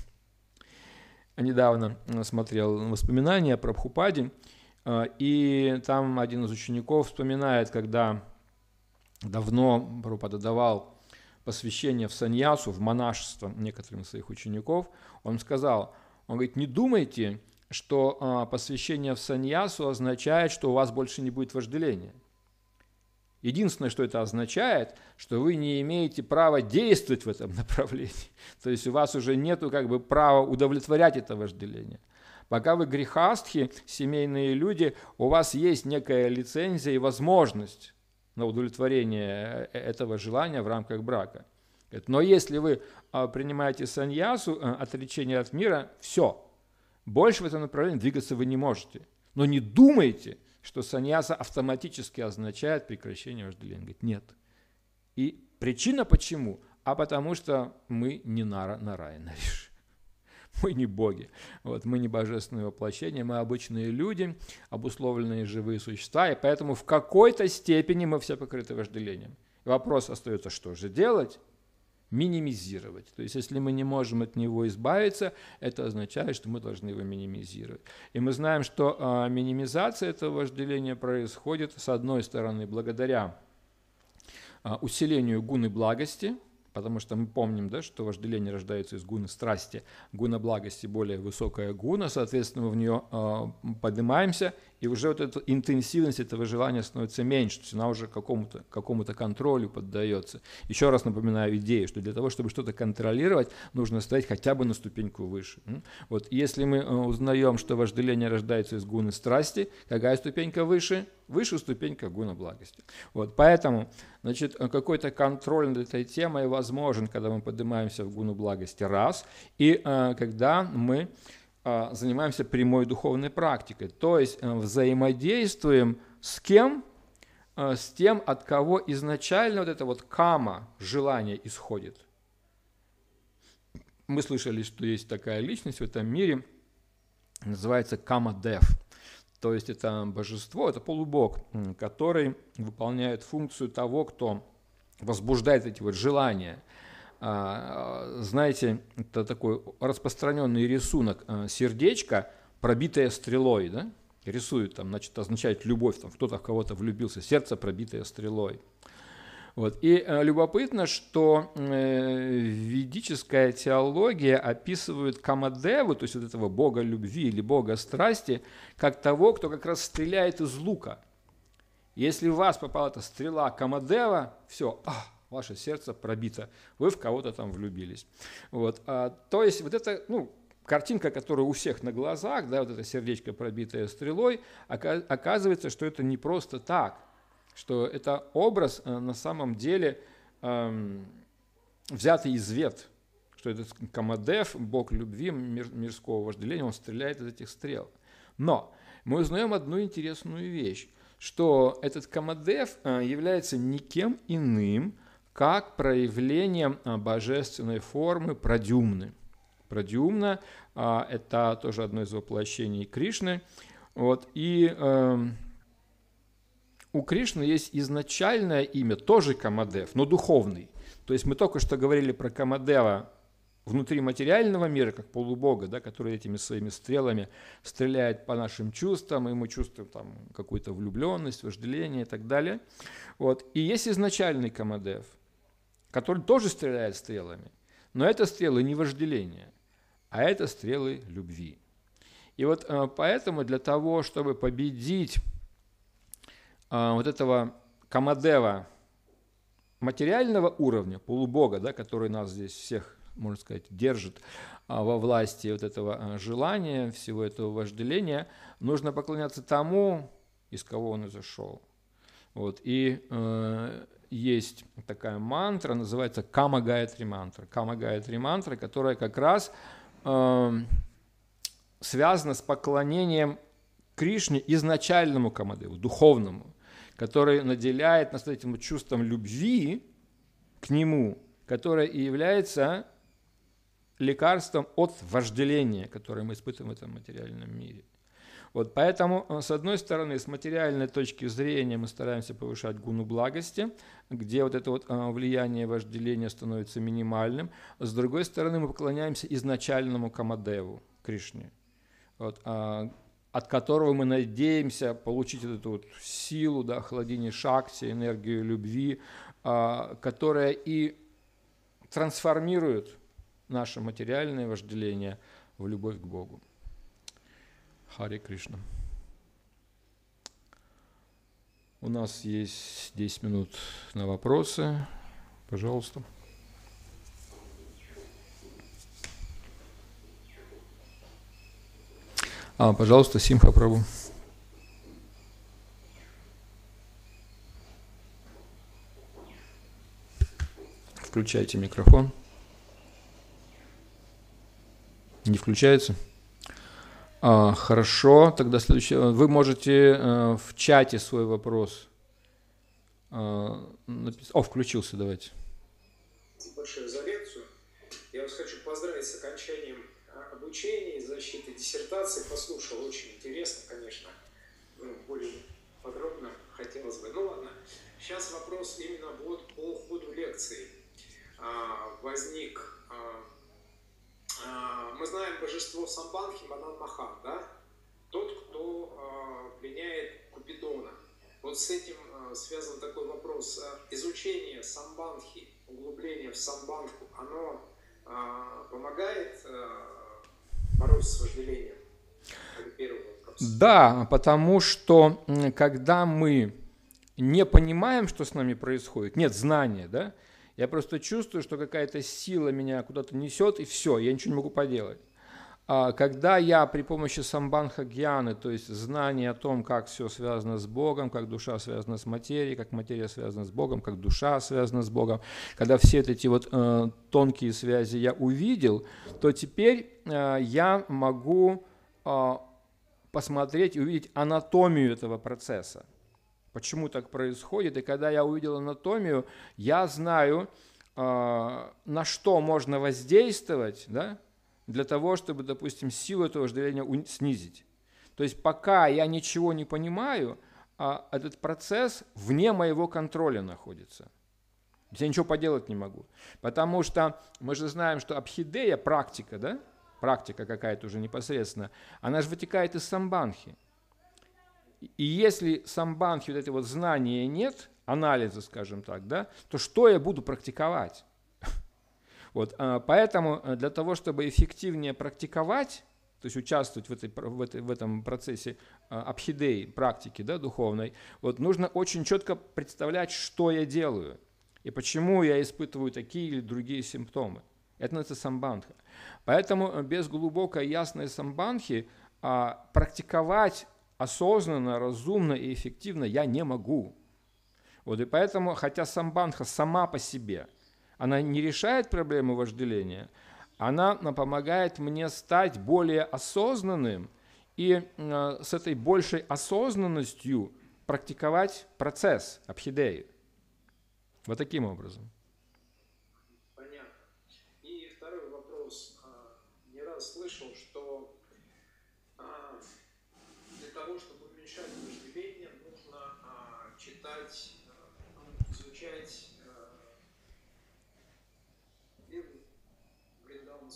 Speaker 1: Недавно смотрел воспоминания про Прабхупаде, и там один из учеников вспоминает, когда давно Прабхупада давал посвящение в саньясу, в монашество некоторым из своих учеников, он сказал, он говорит, не думайте, что посвящение в саньясу означает, что у вас больше не будет вожделения. Единственное, что это означает, что вы не имеете права действовать в этом направлении. То есть у вас уже нет права удовлетворять это вожделение. Пока вы грехастхи, семейные люди, у вас есть некая лицензия и возможность на удовлетворение этого желания в рамках брака. Но если вы принимаете саньясу, отречение от мира, все. Больше в этом направлении двигаться вы не можете. Но не думайте, что саньяса автоматически означает прекращение вожделения. Говорит, нет. И причина почему? А потому что мы не Нара Нараяна Риши. Мы не боги. Вот, мы не божественные воплощения, мы обычные люди, обусловленные живые существа, и поэтому в какой-то степени мы все покрыты вожделением. И вопрос остается, что же делать? Минимизировать. То есть, если мы не можем от него избавиться, это означает, что мы должны его минимизировать. И мы знаем, что минимизация этого вожделения происходит, с одной стороны, благодаря усилению гуны благости, потому что мы помним, да, что вожделение рождается из гуны страсти, гуна благости более высокая гуна, соответственно, мы в нее поднимаемся, и уже вот эта интенсивность этого желания становится меньше, то есть она уже какому-то контролю поддается. Еще раз напоминаю идею, что для того, чтобы что-то контролировать, нужно стоять хотя бы на ступеньку выше. Вот если мы узнаем, что вожделение рождается из гуны страсти, какая ступенька выше? Выше ступенька гуна благости. Вот, поэтому, значит, какой-то контроль над этой темой возможен, когда мы поднимаемся в гуну благости, раз, и когда мы занимаемся прямой духовной практикой, то есть взаимодействуем с кем? С тем, от кого изначально вот это вот кама, желание исходит. Мы слышали, что есть такая личность в этом мире, называется Камадев. То есть это божество, это полубог, который выполняет функцию того, кто возбуждает эти вот желания. Знаете, это такой распространенный рисунок, сердечко, пробитое стрелой, да? Рисуют там, значит, означает любовь, там кто-то в кого-то влюбился, сердце, пробитое стрелой. Вот. И любопытно, что ведическая теология описывает Камадеву, то есть вот этого бога любви или бога страсти, как того, кто как раз стреляет из лука. Если в вас попала эта стрела Камадева, все, ваше сердце пробито, вы в кого-то там влюбились. Вот. То есть вот это, картинка, которая у всех на глазах, да, вот это сердечко, пробитое стрелой, оказывается, что это не просто так, что это образ на самом деле взятый из Вед, что этот Камадев, бог любви, мирского вожделения, он стреляет из этих стрел. Но мы узнаем одну интересную вещь, что этот Камадев является никем иным, как проявлением божественной формы Прадьюмны. Прадьюмна – это тоже одно из воплощений Кришны. Вот, и у Кришны есть изначальное имя, тоже Камадев, но духовный. То есть мы только что говорили про Камадева внутри материального мира, как полубога, да, который этими своими стрелами стреляет по нашим чувствам, и мы чувствуем там какую-то влюбленность, вожделение и так далее. Вот. И есть изначальный Камадев, который тоже стреляет стрелами, но это стрелы не вожделения, а это стрелы любви. И вот поэтому для того, чтобы победить вот этого Камадева материального уровня, полубога, да, который нас здесь всех, можно сказать, держит во власти вот этого желания, всего этого вожделения, нужно поклоняться тому, из кого он изошел. Вот. И есть такая мантра, называется Кама Гаятри мантра. Кама Гаятри мантра, которая как раз связана с поклонением Кришне изначальному Камадеву, духовному, который наделяет нас этим чувством любви к нему, которое и является лекарством от вожделения, которое мы испытываем в этом материальном мире. Вот поэтому, с одной стороны, с материальной точки зрения мы стараемся повышать гуну благости, где вот это вот влияние вожделения становится минимальным. С другой стороны, мы поклоняемся изначальному Камадеву, Кришне, вот, от которого мы надеемся получить эту вот силу, да, хладини шакти, энергию любви, которая и трансформирует наше материальное вожделение в любовь к Богу. Харе Кришна. У нас есть 10 минут на вопросы. Пожалуйста. Пожалуйста, Симха Прабху. Включайте микрофон. Не включается? Хорошо, тогда следующее. Вы можете в чате свой вопрос написать. Включился, давайте.
Speaker 2: Спасибо большое за лекцию. Я вас хочу поздравить с окончанием обучения и защиты диссертации. Послушал, очень интересно, конечно. Более подробно хотелось бы. Ну ладно, сейчас вопрос именно вот по ходу лекции. Возник... Мы знаем божество Самбанхи, Манан Махан, да? Тот, кто пленяет Купидона. Вот с этим связан такой вопрос. Изучение Самбанхи, углубление в Самбанху, оно помогает бороться с вожделением? Это первый вопрос.
Speaker 1: Да, потому что когда мы не понимаем, что с нами происходит, нет знания, да? Я просто чувствую, что какая-то сила меня куда-то несет, и все, я ничего не могу поделать. Когда я при помощи самбанха гьяны, то есть знания о том, как все связано с Богом, как душа связана с материей, как материя связана с Богом, как душа связана с Богом, когда все эти вот тонкие связи я увидел, то теперь я могу посмотреть и увидеть анатомию этого процесса. Почему так происходит? И когда я увидел анатомию, я знаю, на что можно воздействовать, да, для того, чтобы, допустим, силу этого вожделения снизить. То есть пока я ничего не понимаю, этот процесс вне моего контроля находится. Я ничего поделать не могу. Потому что мы же знаем, что абхидея, практика, да, практика какая-то уже непосредственно, она же вытекает из самбанхи. И если самбанхи, вот эти вот знания нет, анализа, скажем так, да, то что я буду практиковать? Вот, поэтому для того, чтобы эффективнее практиковать, то есть участвовать в этом процессе абхидеи, практики, да, духовной, вот, нужно очень четко представлять, что я делаю и почему я испытываю такие или другие симптомы. Это называется самбанха. Поэтому без глубокой ясной самбанхи практиковать осознанно, разумно и эффективно я не могу. Вот, и поэтому, хотя самбанха сама по себе, она не решает проблему вожделения, она помогает мне стать более осознанным и с этой большей осознанностью практиковать процесс абхидеи. Вот таким образом.
Speaker 2: Понятно. И второй вопрос. Не раз слышал, что для того, чтобы уменьшать вожделение, нужно читать, изучать Вриндаван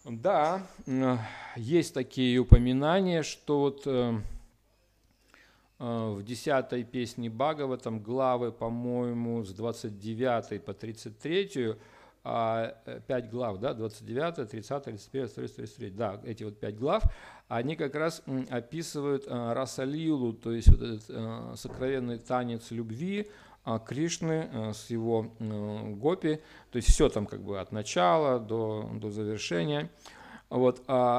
Speaker 1: Да, есть такие упоминания, что вот в 10-й песне Бхагаватам, главы, по-моему, с 29 по 33, 5 глав, да, 29, 30, 31, 33, да, эти вот 5 глав, они как раз описывают расалилу, то есть вот этот сокровенный танец любви Кришны с его гопи, то есть все там как бы от начала до завершения. Вот,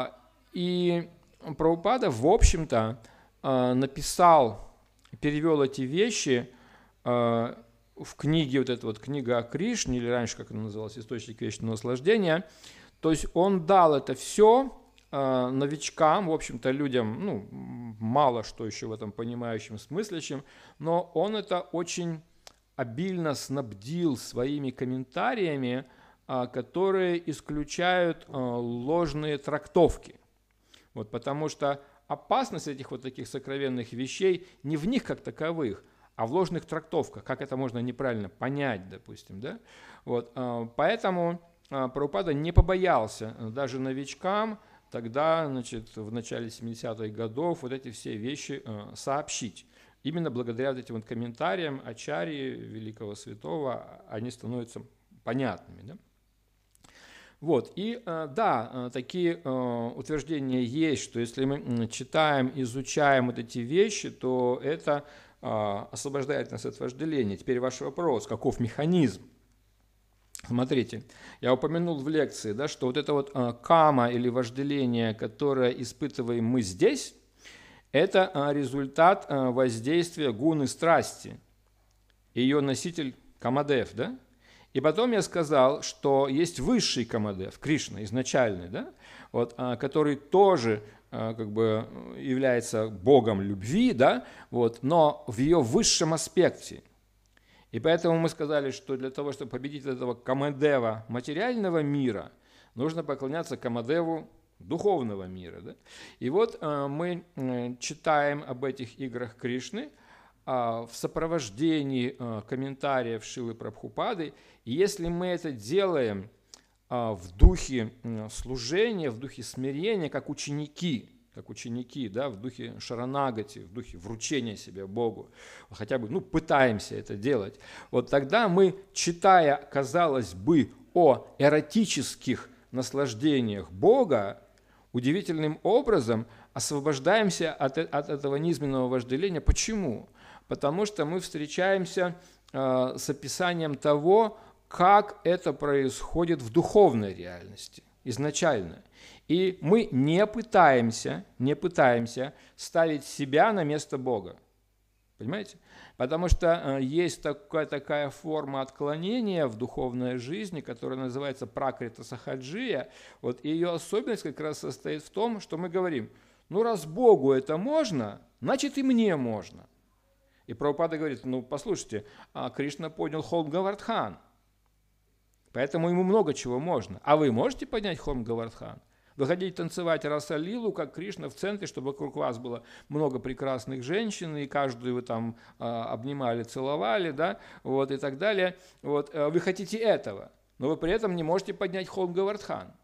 Speaker 1: и Прабхупада, в общем-то, написал, перевел эти вещи в книге, вот эта вот книга о Кришне, или раньше, как она называлась, «Источник вечного наслаждения». То есть он дал это все новичкам, в общем-то, людям, ну, мало что еще в этом понимающим, смыслящим, но он это очень обильно снабдил своими комментариями, которые исключают ложные трактовки. Вот, потому что опасность этих вот таких сокровенных вещей не в них как таковых, а в ложных трактовках, как это можно неправильно понять, допустим. Да? Вот, поэтому Прабхупада не побоялся даже новичкам тогда, значит, в начале 70-х годов вот эти все вещи сообщить. Именно благодаря вот этим вот комментариям Ачарьи, великого святого, они становятся понятными. Да? Вот, и да, такие утверждения есть, что если мы читаем, изучаем вот эти вещи, то это освобождает нас от вожделения. Теперь ваш вопрос, каков механизм? Смотрите, я упомянул в лекции, да, что вот это вот кама или вожделение, которое испытываем мы здесь, это результат воздействия гуны страсти, ее носитель Камадев, да? И потом я сказал, что есть высший Камадев, Кришна, изначальный, да? Вот, который тоже как бы является богом любви, да? Вот, но в ее высшем аспекте. И поэтому мы сказали, что для того, чтобы победить этого Камадева материального мира, нужно поклоняться Камадеву духовного мира. Да? И вот мы читаем об этих играх Кришны в сопровождении комментариев Шилы Прабхупады. И если мы это делаем в духе служения, в духе смирения, как ученики, да, в духе шаранагати, в духе вручения себя Богу, хотя бы пытаемся это делать, вот тогда мы, читая, казалось бы, о эротических наслаждениях Бога, удивительным образом освобождаемся от этого низменного вожделения. Почему? Потому что мы встречаемся с описанием того, как это происходит в духовной реальности изначально. И мы не пытаемся ставить себя на место Бога. Понимаете? Потому что есть такая форма отклонения в духовной жизни, которая называется пракрита сахаджия. Вот, и ее особенность как раз состоит в том, что мы говорим, раз Богу это можно, значит и мне можно. И Прабхупада говорит, послушайте, Кришна поднял холм Гавардхан, поэтому ему много чего можно. А вы можете поднять холм Гавардхан? Вы хотите танцевать расалилу, как Кришна в центре, чтобы вокруг вас было много прекрасных женщин, и каждую вы там обнимали, целовали, да, вот, и так далее. Вот, вы хотите этого, но вы при этом не можете поднять холм Гавардхан.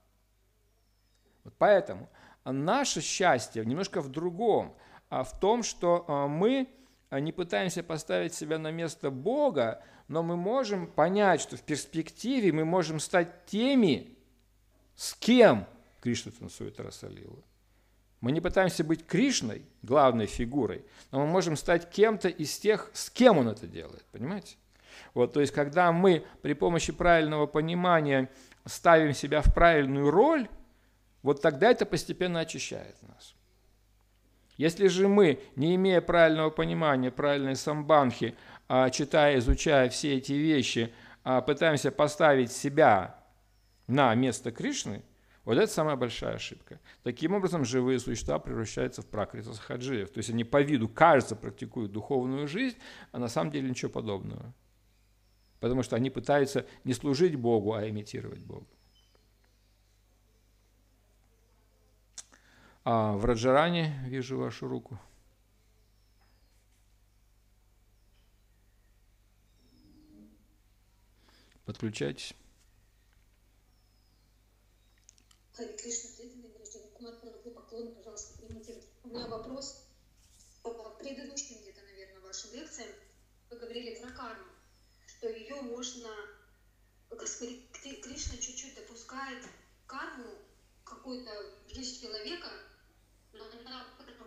Speaker 1: Вот поэтому наше счастье немножко в другом, в том, что мы не пытаемся поставить себя на место Бога, но мы можем понять, что в перспективе мы можем стать теми, с кем Кришна танцует расалилу. Мы не пытаемся быть Кришной, главной фигурой, но мы можем стать кем-то из тех, с кем он это делает. Понимаете? Вот, то есть, когда мы при помощи правильного понимания ставим себя в правильную роль, вот тогда это постепенно очищает нас. Если же мы, не имея правильного понимания, правильной самбанхи, читая, изучая все эти вещи, пытаемся поставить себя на место Кришны, вот это самая большая ошибка. Таким образом, живые существа превращаются в пракрита сахаджиев. То есть они по виду, кажется, практикуют духовную жизнь, а на самом деле ничего подобного. Потому что они пытаются не служить Богу, а имитировать Бога. В Раджаране вижу вашу руку. Подключайтесь.
Speaker 3: Хари Кришна, преданный Гражданин Кумар Прабху, поклон, пожалуйста, примите. У меня вопрос по предыдущим где-то, наверное, вашим лекциям. Вы говорили про карму, что ее можно, Господи, Кришна чуть-чуть допускает карму какую-то в жизнь человека, но она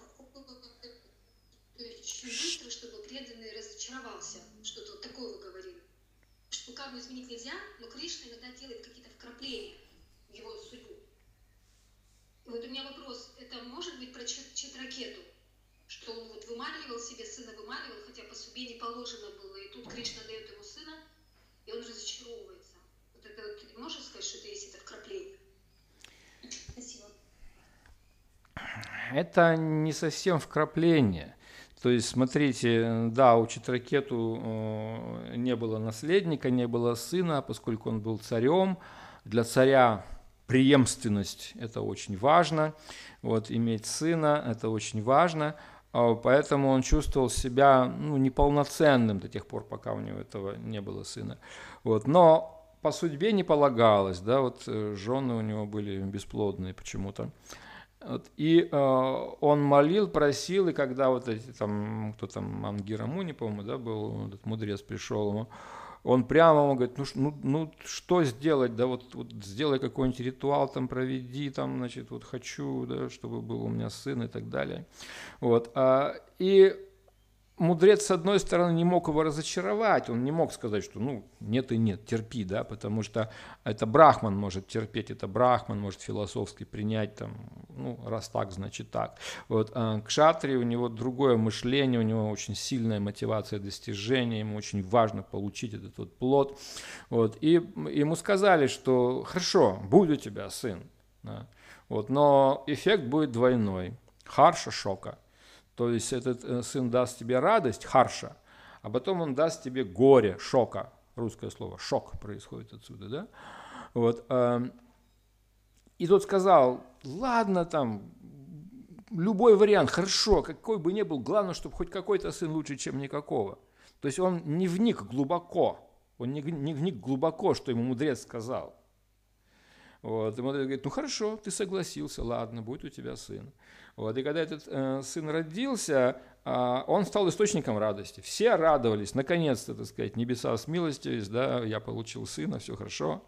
Speaker 3: очень быстро, чтобы преданный разочаровался. Что-то вот такое вы говорили. Что карму изменить нельзя, но Кришна иногда делает какие-то вкрапления в его судьбу. И вот у меня вопрос, это может быть про Читракету? Что он вот вымаливал себе, сына вымаливал, хотя по судьбе не положено было, и тут Кришна дает ему сына, и он разочаровывается. Вот это вот, ты можешь сказать, что это есть это вкрапление? Спасибо.
Speaker 1: Это не совсем вкрапление. То есть, смотрите, да, у Читракету не было наследника, не было сына, поскольку он был царем. Для царя преемственность – это очень важно. Вот, иметь сына – это очень важно. Поэтому он чувствовал себя неполноценным до тех пор, пока у него этого не было сына. Вот, но по судьбе не полагалось, да, вот жены у него были бесплодные почему-то. Вот, и он молил, просил, и когда вот эти там, кто там, Ангира Муни, по-моему, да, был, этот мудрец пришел ему, он прямо ему говорит, ну что сделать, да, вот сделай какой-нибудь ритуал, там, проведи, там, значит, вот хочу, да, чтобы был у меня сын и так далее. Вот, и мудрец, с одной стороны, не мог его разочаровать, он не мог сказать, что нет и нет, терпи, да, потому что это брахман может терпеть, это брахман может философски принять, там, раз так, значит так. Вот, кшатрии, у него другое мышление, у него очень сильная мотивация достижения, ему очень важно получить этот вот плод. Вот, и ему сказали, что хорошо, будет у тебя сын, да, вот, но эффект будет двойной, харша, шока. То есть этот сын даст тебе радость, харша, а потом он даст тебе горе, шока. Русское слово шок происходит отсюда, да? Вот. И тот сказал, ладно, там, любой вариант, хорошо, какой бы ни был, главное, чтобы хоть какой-то сын лучше, чем никакого. То есть он не вник глубоко, что ему мудрец сказал. Вот. И мудрец говорит, хорошо, ты согласился, ладно, будет у тебя сын. Вот, и когда этот сын родился, он стал источником радости. Все радовались, наконец-то, так сказать, небеса смилостивились, да, я получил сына, все хорошо.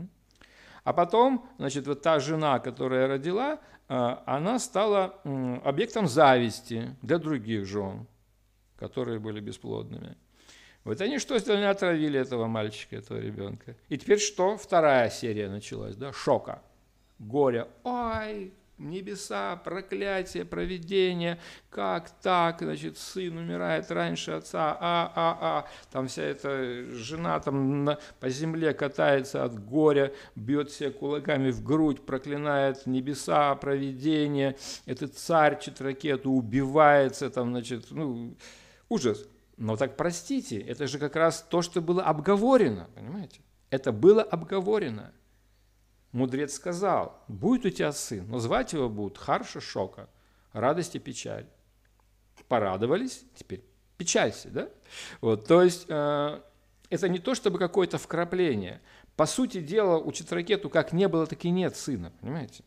Speaker 1: А потом, значит, вот та жена, которая родила, она стала объектом зависти для других жен, которые были бесплодными. Вот они что сделали? Отравили этого мальчика, этого ребенка. И теперь что? Вторая серия началась, да, шока, горя. Ой, небеса, проклятие, провидение, как так, значит, сын умирает раньше отца, там вся эта жена там по земле катается от горя, бьет себя кулаками в грудь, проклинает небеса, провидение, этот царь Читракету убивается, там, значит, ужас. Но так простите, это же как раз то, что было обговорено, понимаете? Это было обговорено. Мудрец сказал, будет у тебя сын, но звать его будут харша, шока, радость и печаль. Порадовались, теперь печалься, да? Вот, то есть это не то, чтобы какое-то вкрапление. По сути дела, у Читракету как не было, так и нет сына, понимаете?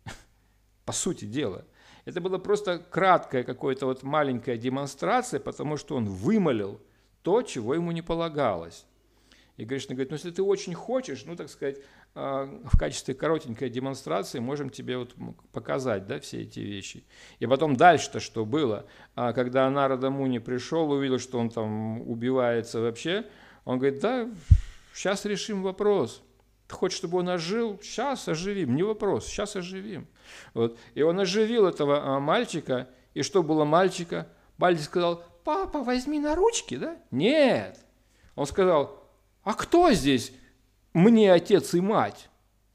Speaker 1: По сути дела. Это была просто краткая какая-то вот маленькая демонстрация, потому что он вымолил то, чего ему не полагалось. И Кришна говорит, если ты очень хочешь, так сказать, в качестве коротенькой демонстрации можем тебе вот показать, да, все эти вещи. И потом дальше-то что было? Когда Нарада Муни пришел, увидел, что он там убивается вообще, он говорит, да, сейчас решим вопрос. Ты хочешь, чтобы он ожил? Сейчас оживим, не вопрос, сейчас оживим. Вот. И он оживил этого мальчика, и что было мальчика? Мальчик сказал, папа, возьми на ручки, да? Нет. Он сказал, а кто здесь мне отец и мать?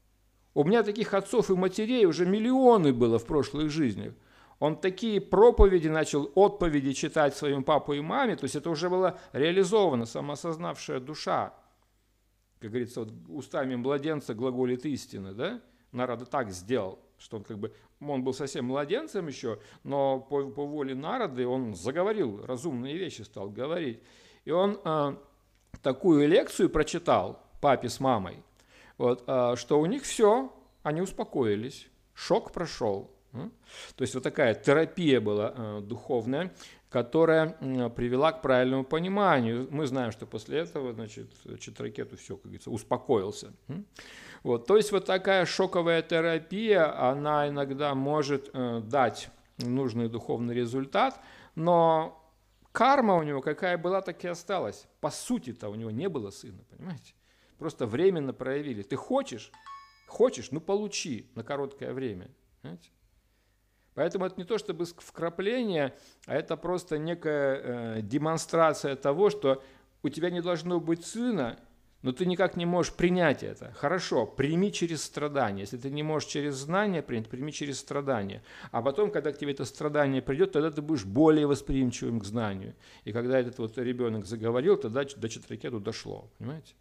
Speaker 1: У меня таких отцов и матерей уже миллионы было в прошлых жизнях. Он такие проповеди начал, отповеди читать своим папе и маме, то есть это уже была реализована самоосознавшая душа. Как говорится, вот устами младенца глаголит истина, да? Нарада так сделал, что он был совсем младенцем еще, но по воле Нарады он заговорил, разумные вещи стал говорить. И он такую лекцию прочитал папе с мамой, вот, что у них все, они успокоились, шок прошел. То есть вот такая терапия была духовная, которая привела к правильному пониманию. Мы знаем, что после этого, значит, Читракету все, как говорится, успокоился. Вот. То есть вот такая шоковая терапия, она иногда может дать нужный духовный результат, но карма у него какая была, так и осталась. По сути-то у него не было сына, понимаете? Просто временно проявили. Ты хочешь, ну получи на короткое время. Понимаете? Поэтому это не то чтобы вкрапление, а это просто некая демонстрация того, что у тебя не должно быть сына, но ты никак не можешь принять это. Хорошо, прими через страдания. Если ты не можешь через знания принять, прими через страдания. А потом, когда к тебе это страдание придет, тогда ты будешь более восприимчивым к знанию. И когда этот вот ребенок заговорил, тогда до Читракету дошло. Понимаете?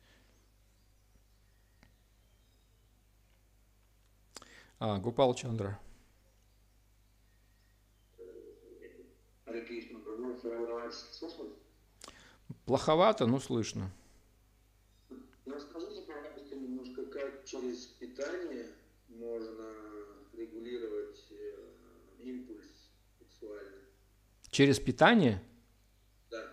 Speaker 1: Гопал Чандра. Плоховато, но слышно.
Speaker 4: Расскажите, пожалуйста, немножко, как через питание можно регулировать импульс сексуальный.
Speaker 1: Через питание?
Speaker 4: Да.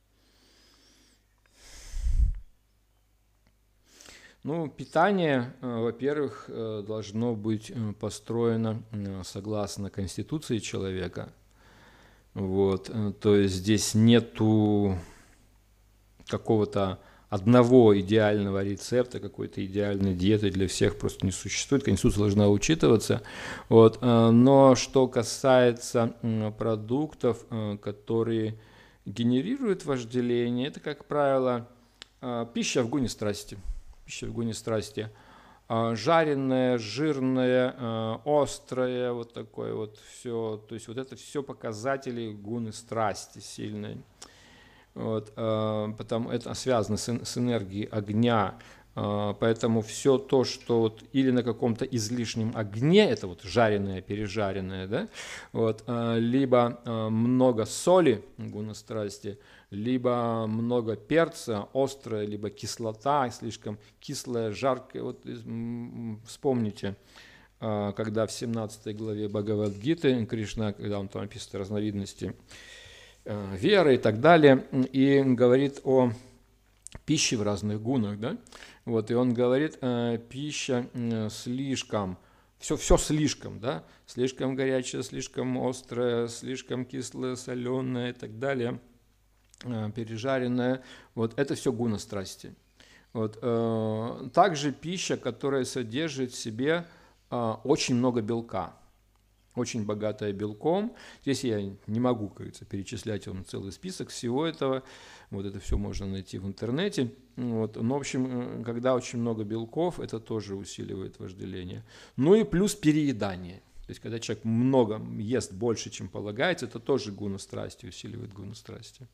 Speaker 1: Ну, питание, во-первых, должно быть построено согласно Конституции человека. Вот, то есть здесь нету какого-то одного идеального рецепта, какой-то идеальной диеты для всех просто не существует. Конституция должна учитываться. Вот, но что касается продуктов, которые генерируют вожделение, это, как правило, пища в гуне страсти. Пища в гуне страсти. Жареное, жирное, острое, вот такое вот все. То есть вот это все показатели гуны страсти сильной. Вот, потому это связано с энергией огня. Поэтому все то, что вот или на каком-то излишнем огне, это вот жареное, пережаренное, да, вот, либо много соли, гуна страсти, либо много перца, острое, либо кислота, слишком кислая, жаркая. Вот вспомните, когда в 17 главе Бхагавад-гиты Кришна, когда он там описывает разновидности веры и так далее, и говорит о пище в разных гунах, да, вот, и он говорит, пища слишком, все слишком, да, слишком горячее, слишком острое, слишком кислое, соленое и так далее, пережаренное, вот, это все гуна страсти. Вот, также пища, которая содержит в себе очень много белка, очень богатая белком. Здесь я не могу, как говорится, перечислять вам целый список всего этого. Вот это все можно найти в интернете. Вот. Но, в общем, когда очень много белков, это тоже усиливает вожделение. Ну и плюс переедание. То есть, когда человек много ест, больше, чем полагается, это тоже гуна страсти, усиливает гуна страсти.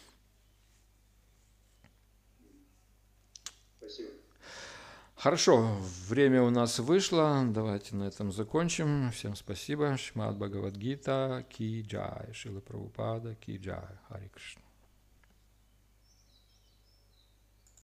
Speaker 4: Спасибо.
Speaker 1: Хорошо, время у нас вышло, давайте на этом закончим. Всем спасибо. Шримад Бхагавад Гита ки джай, Шрила Прабхупада ки джай, Харе Кришна.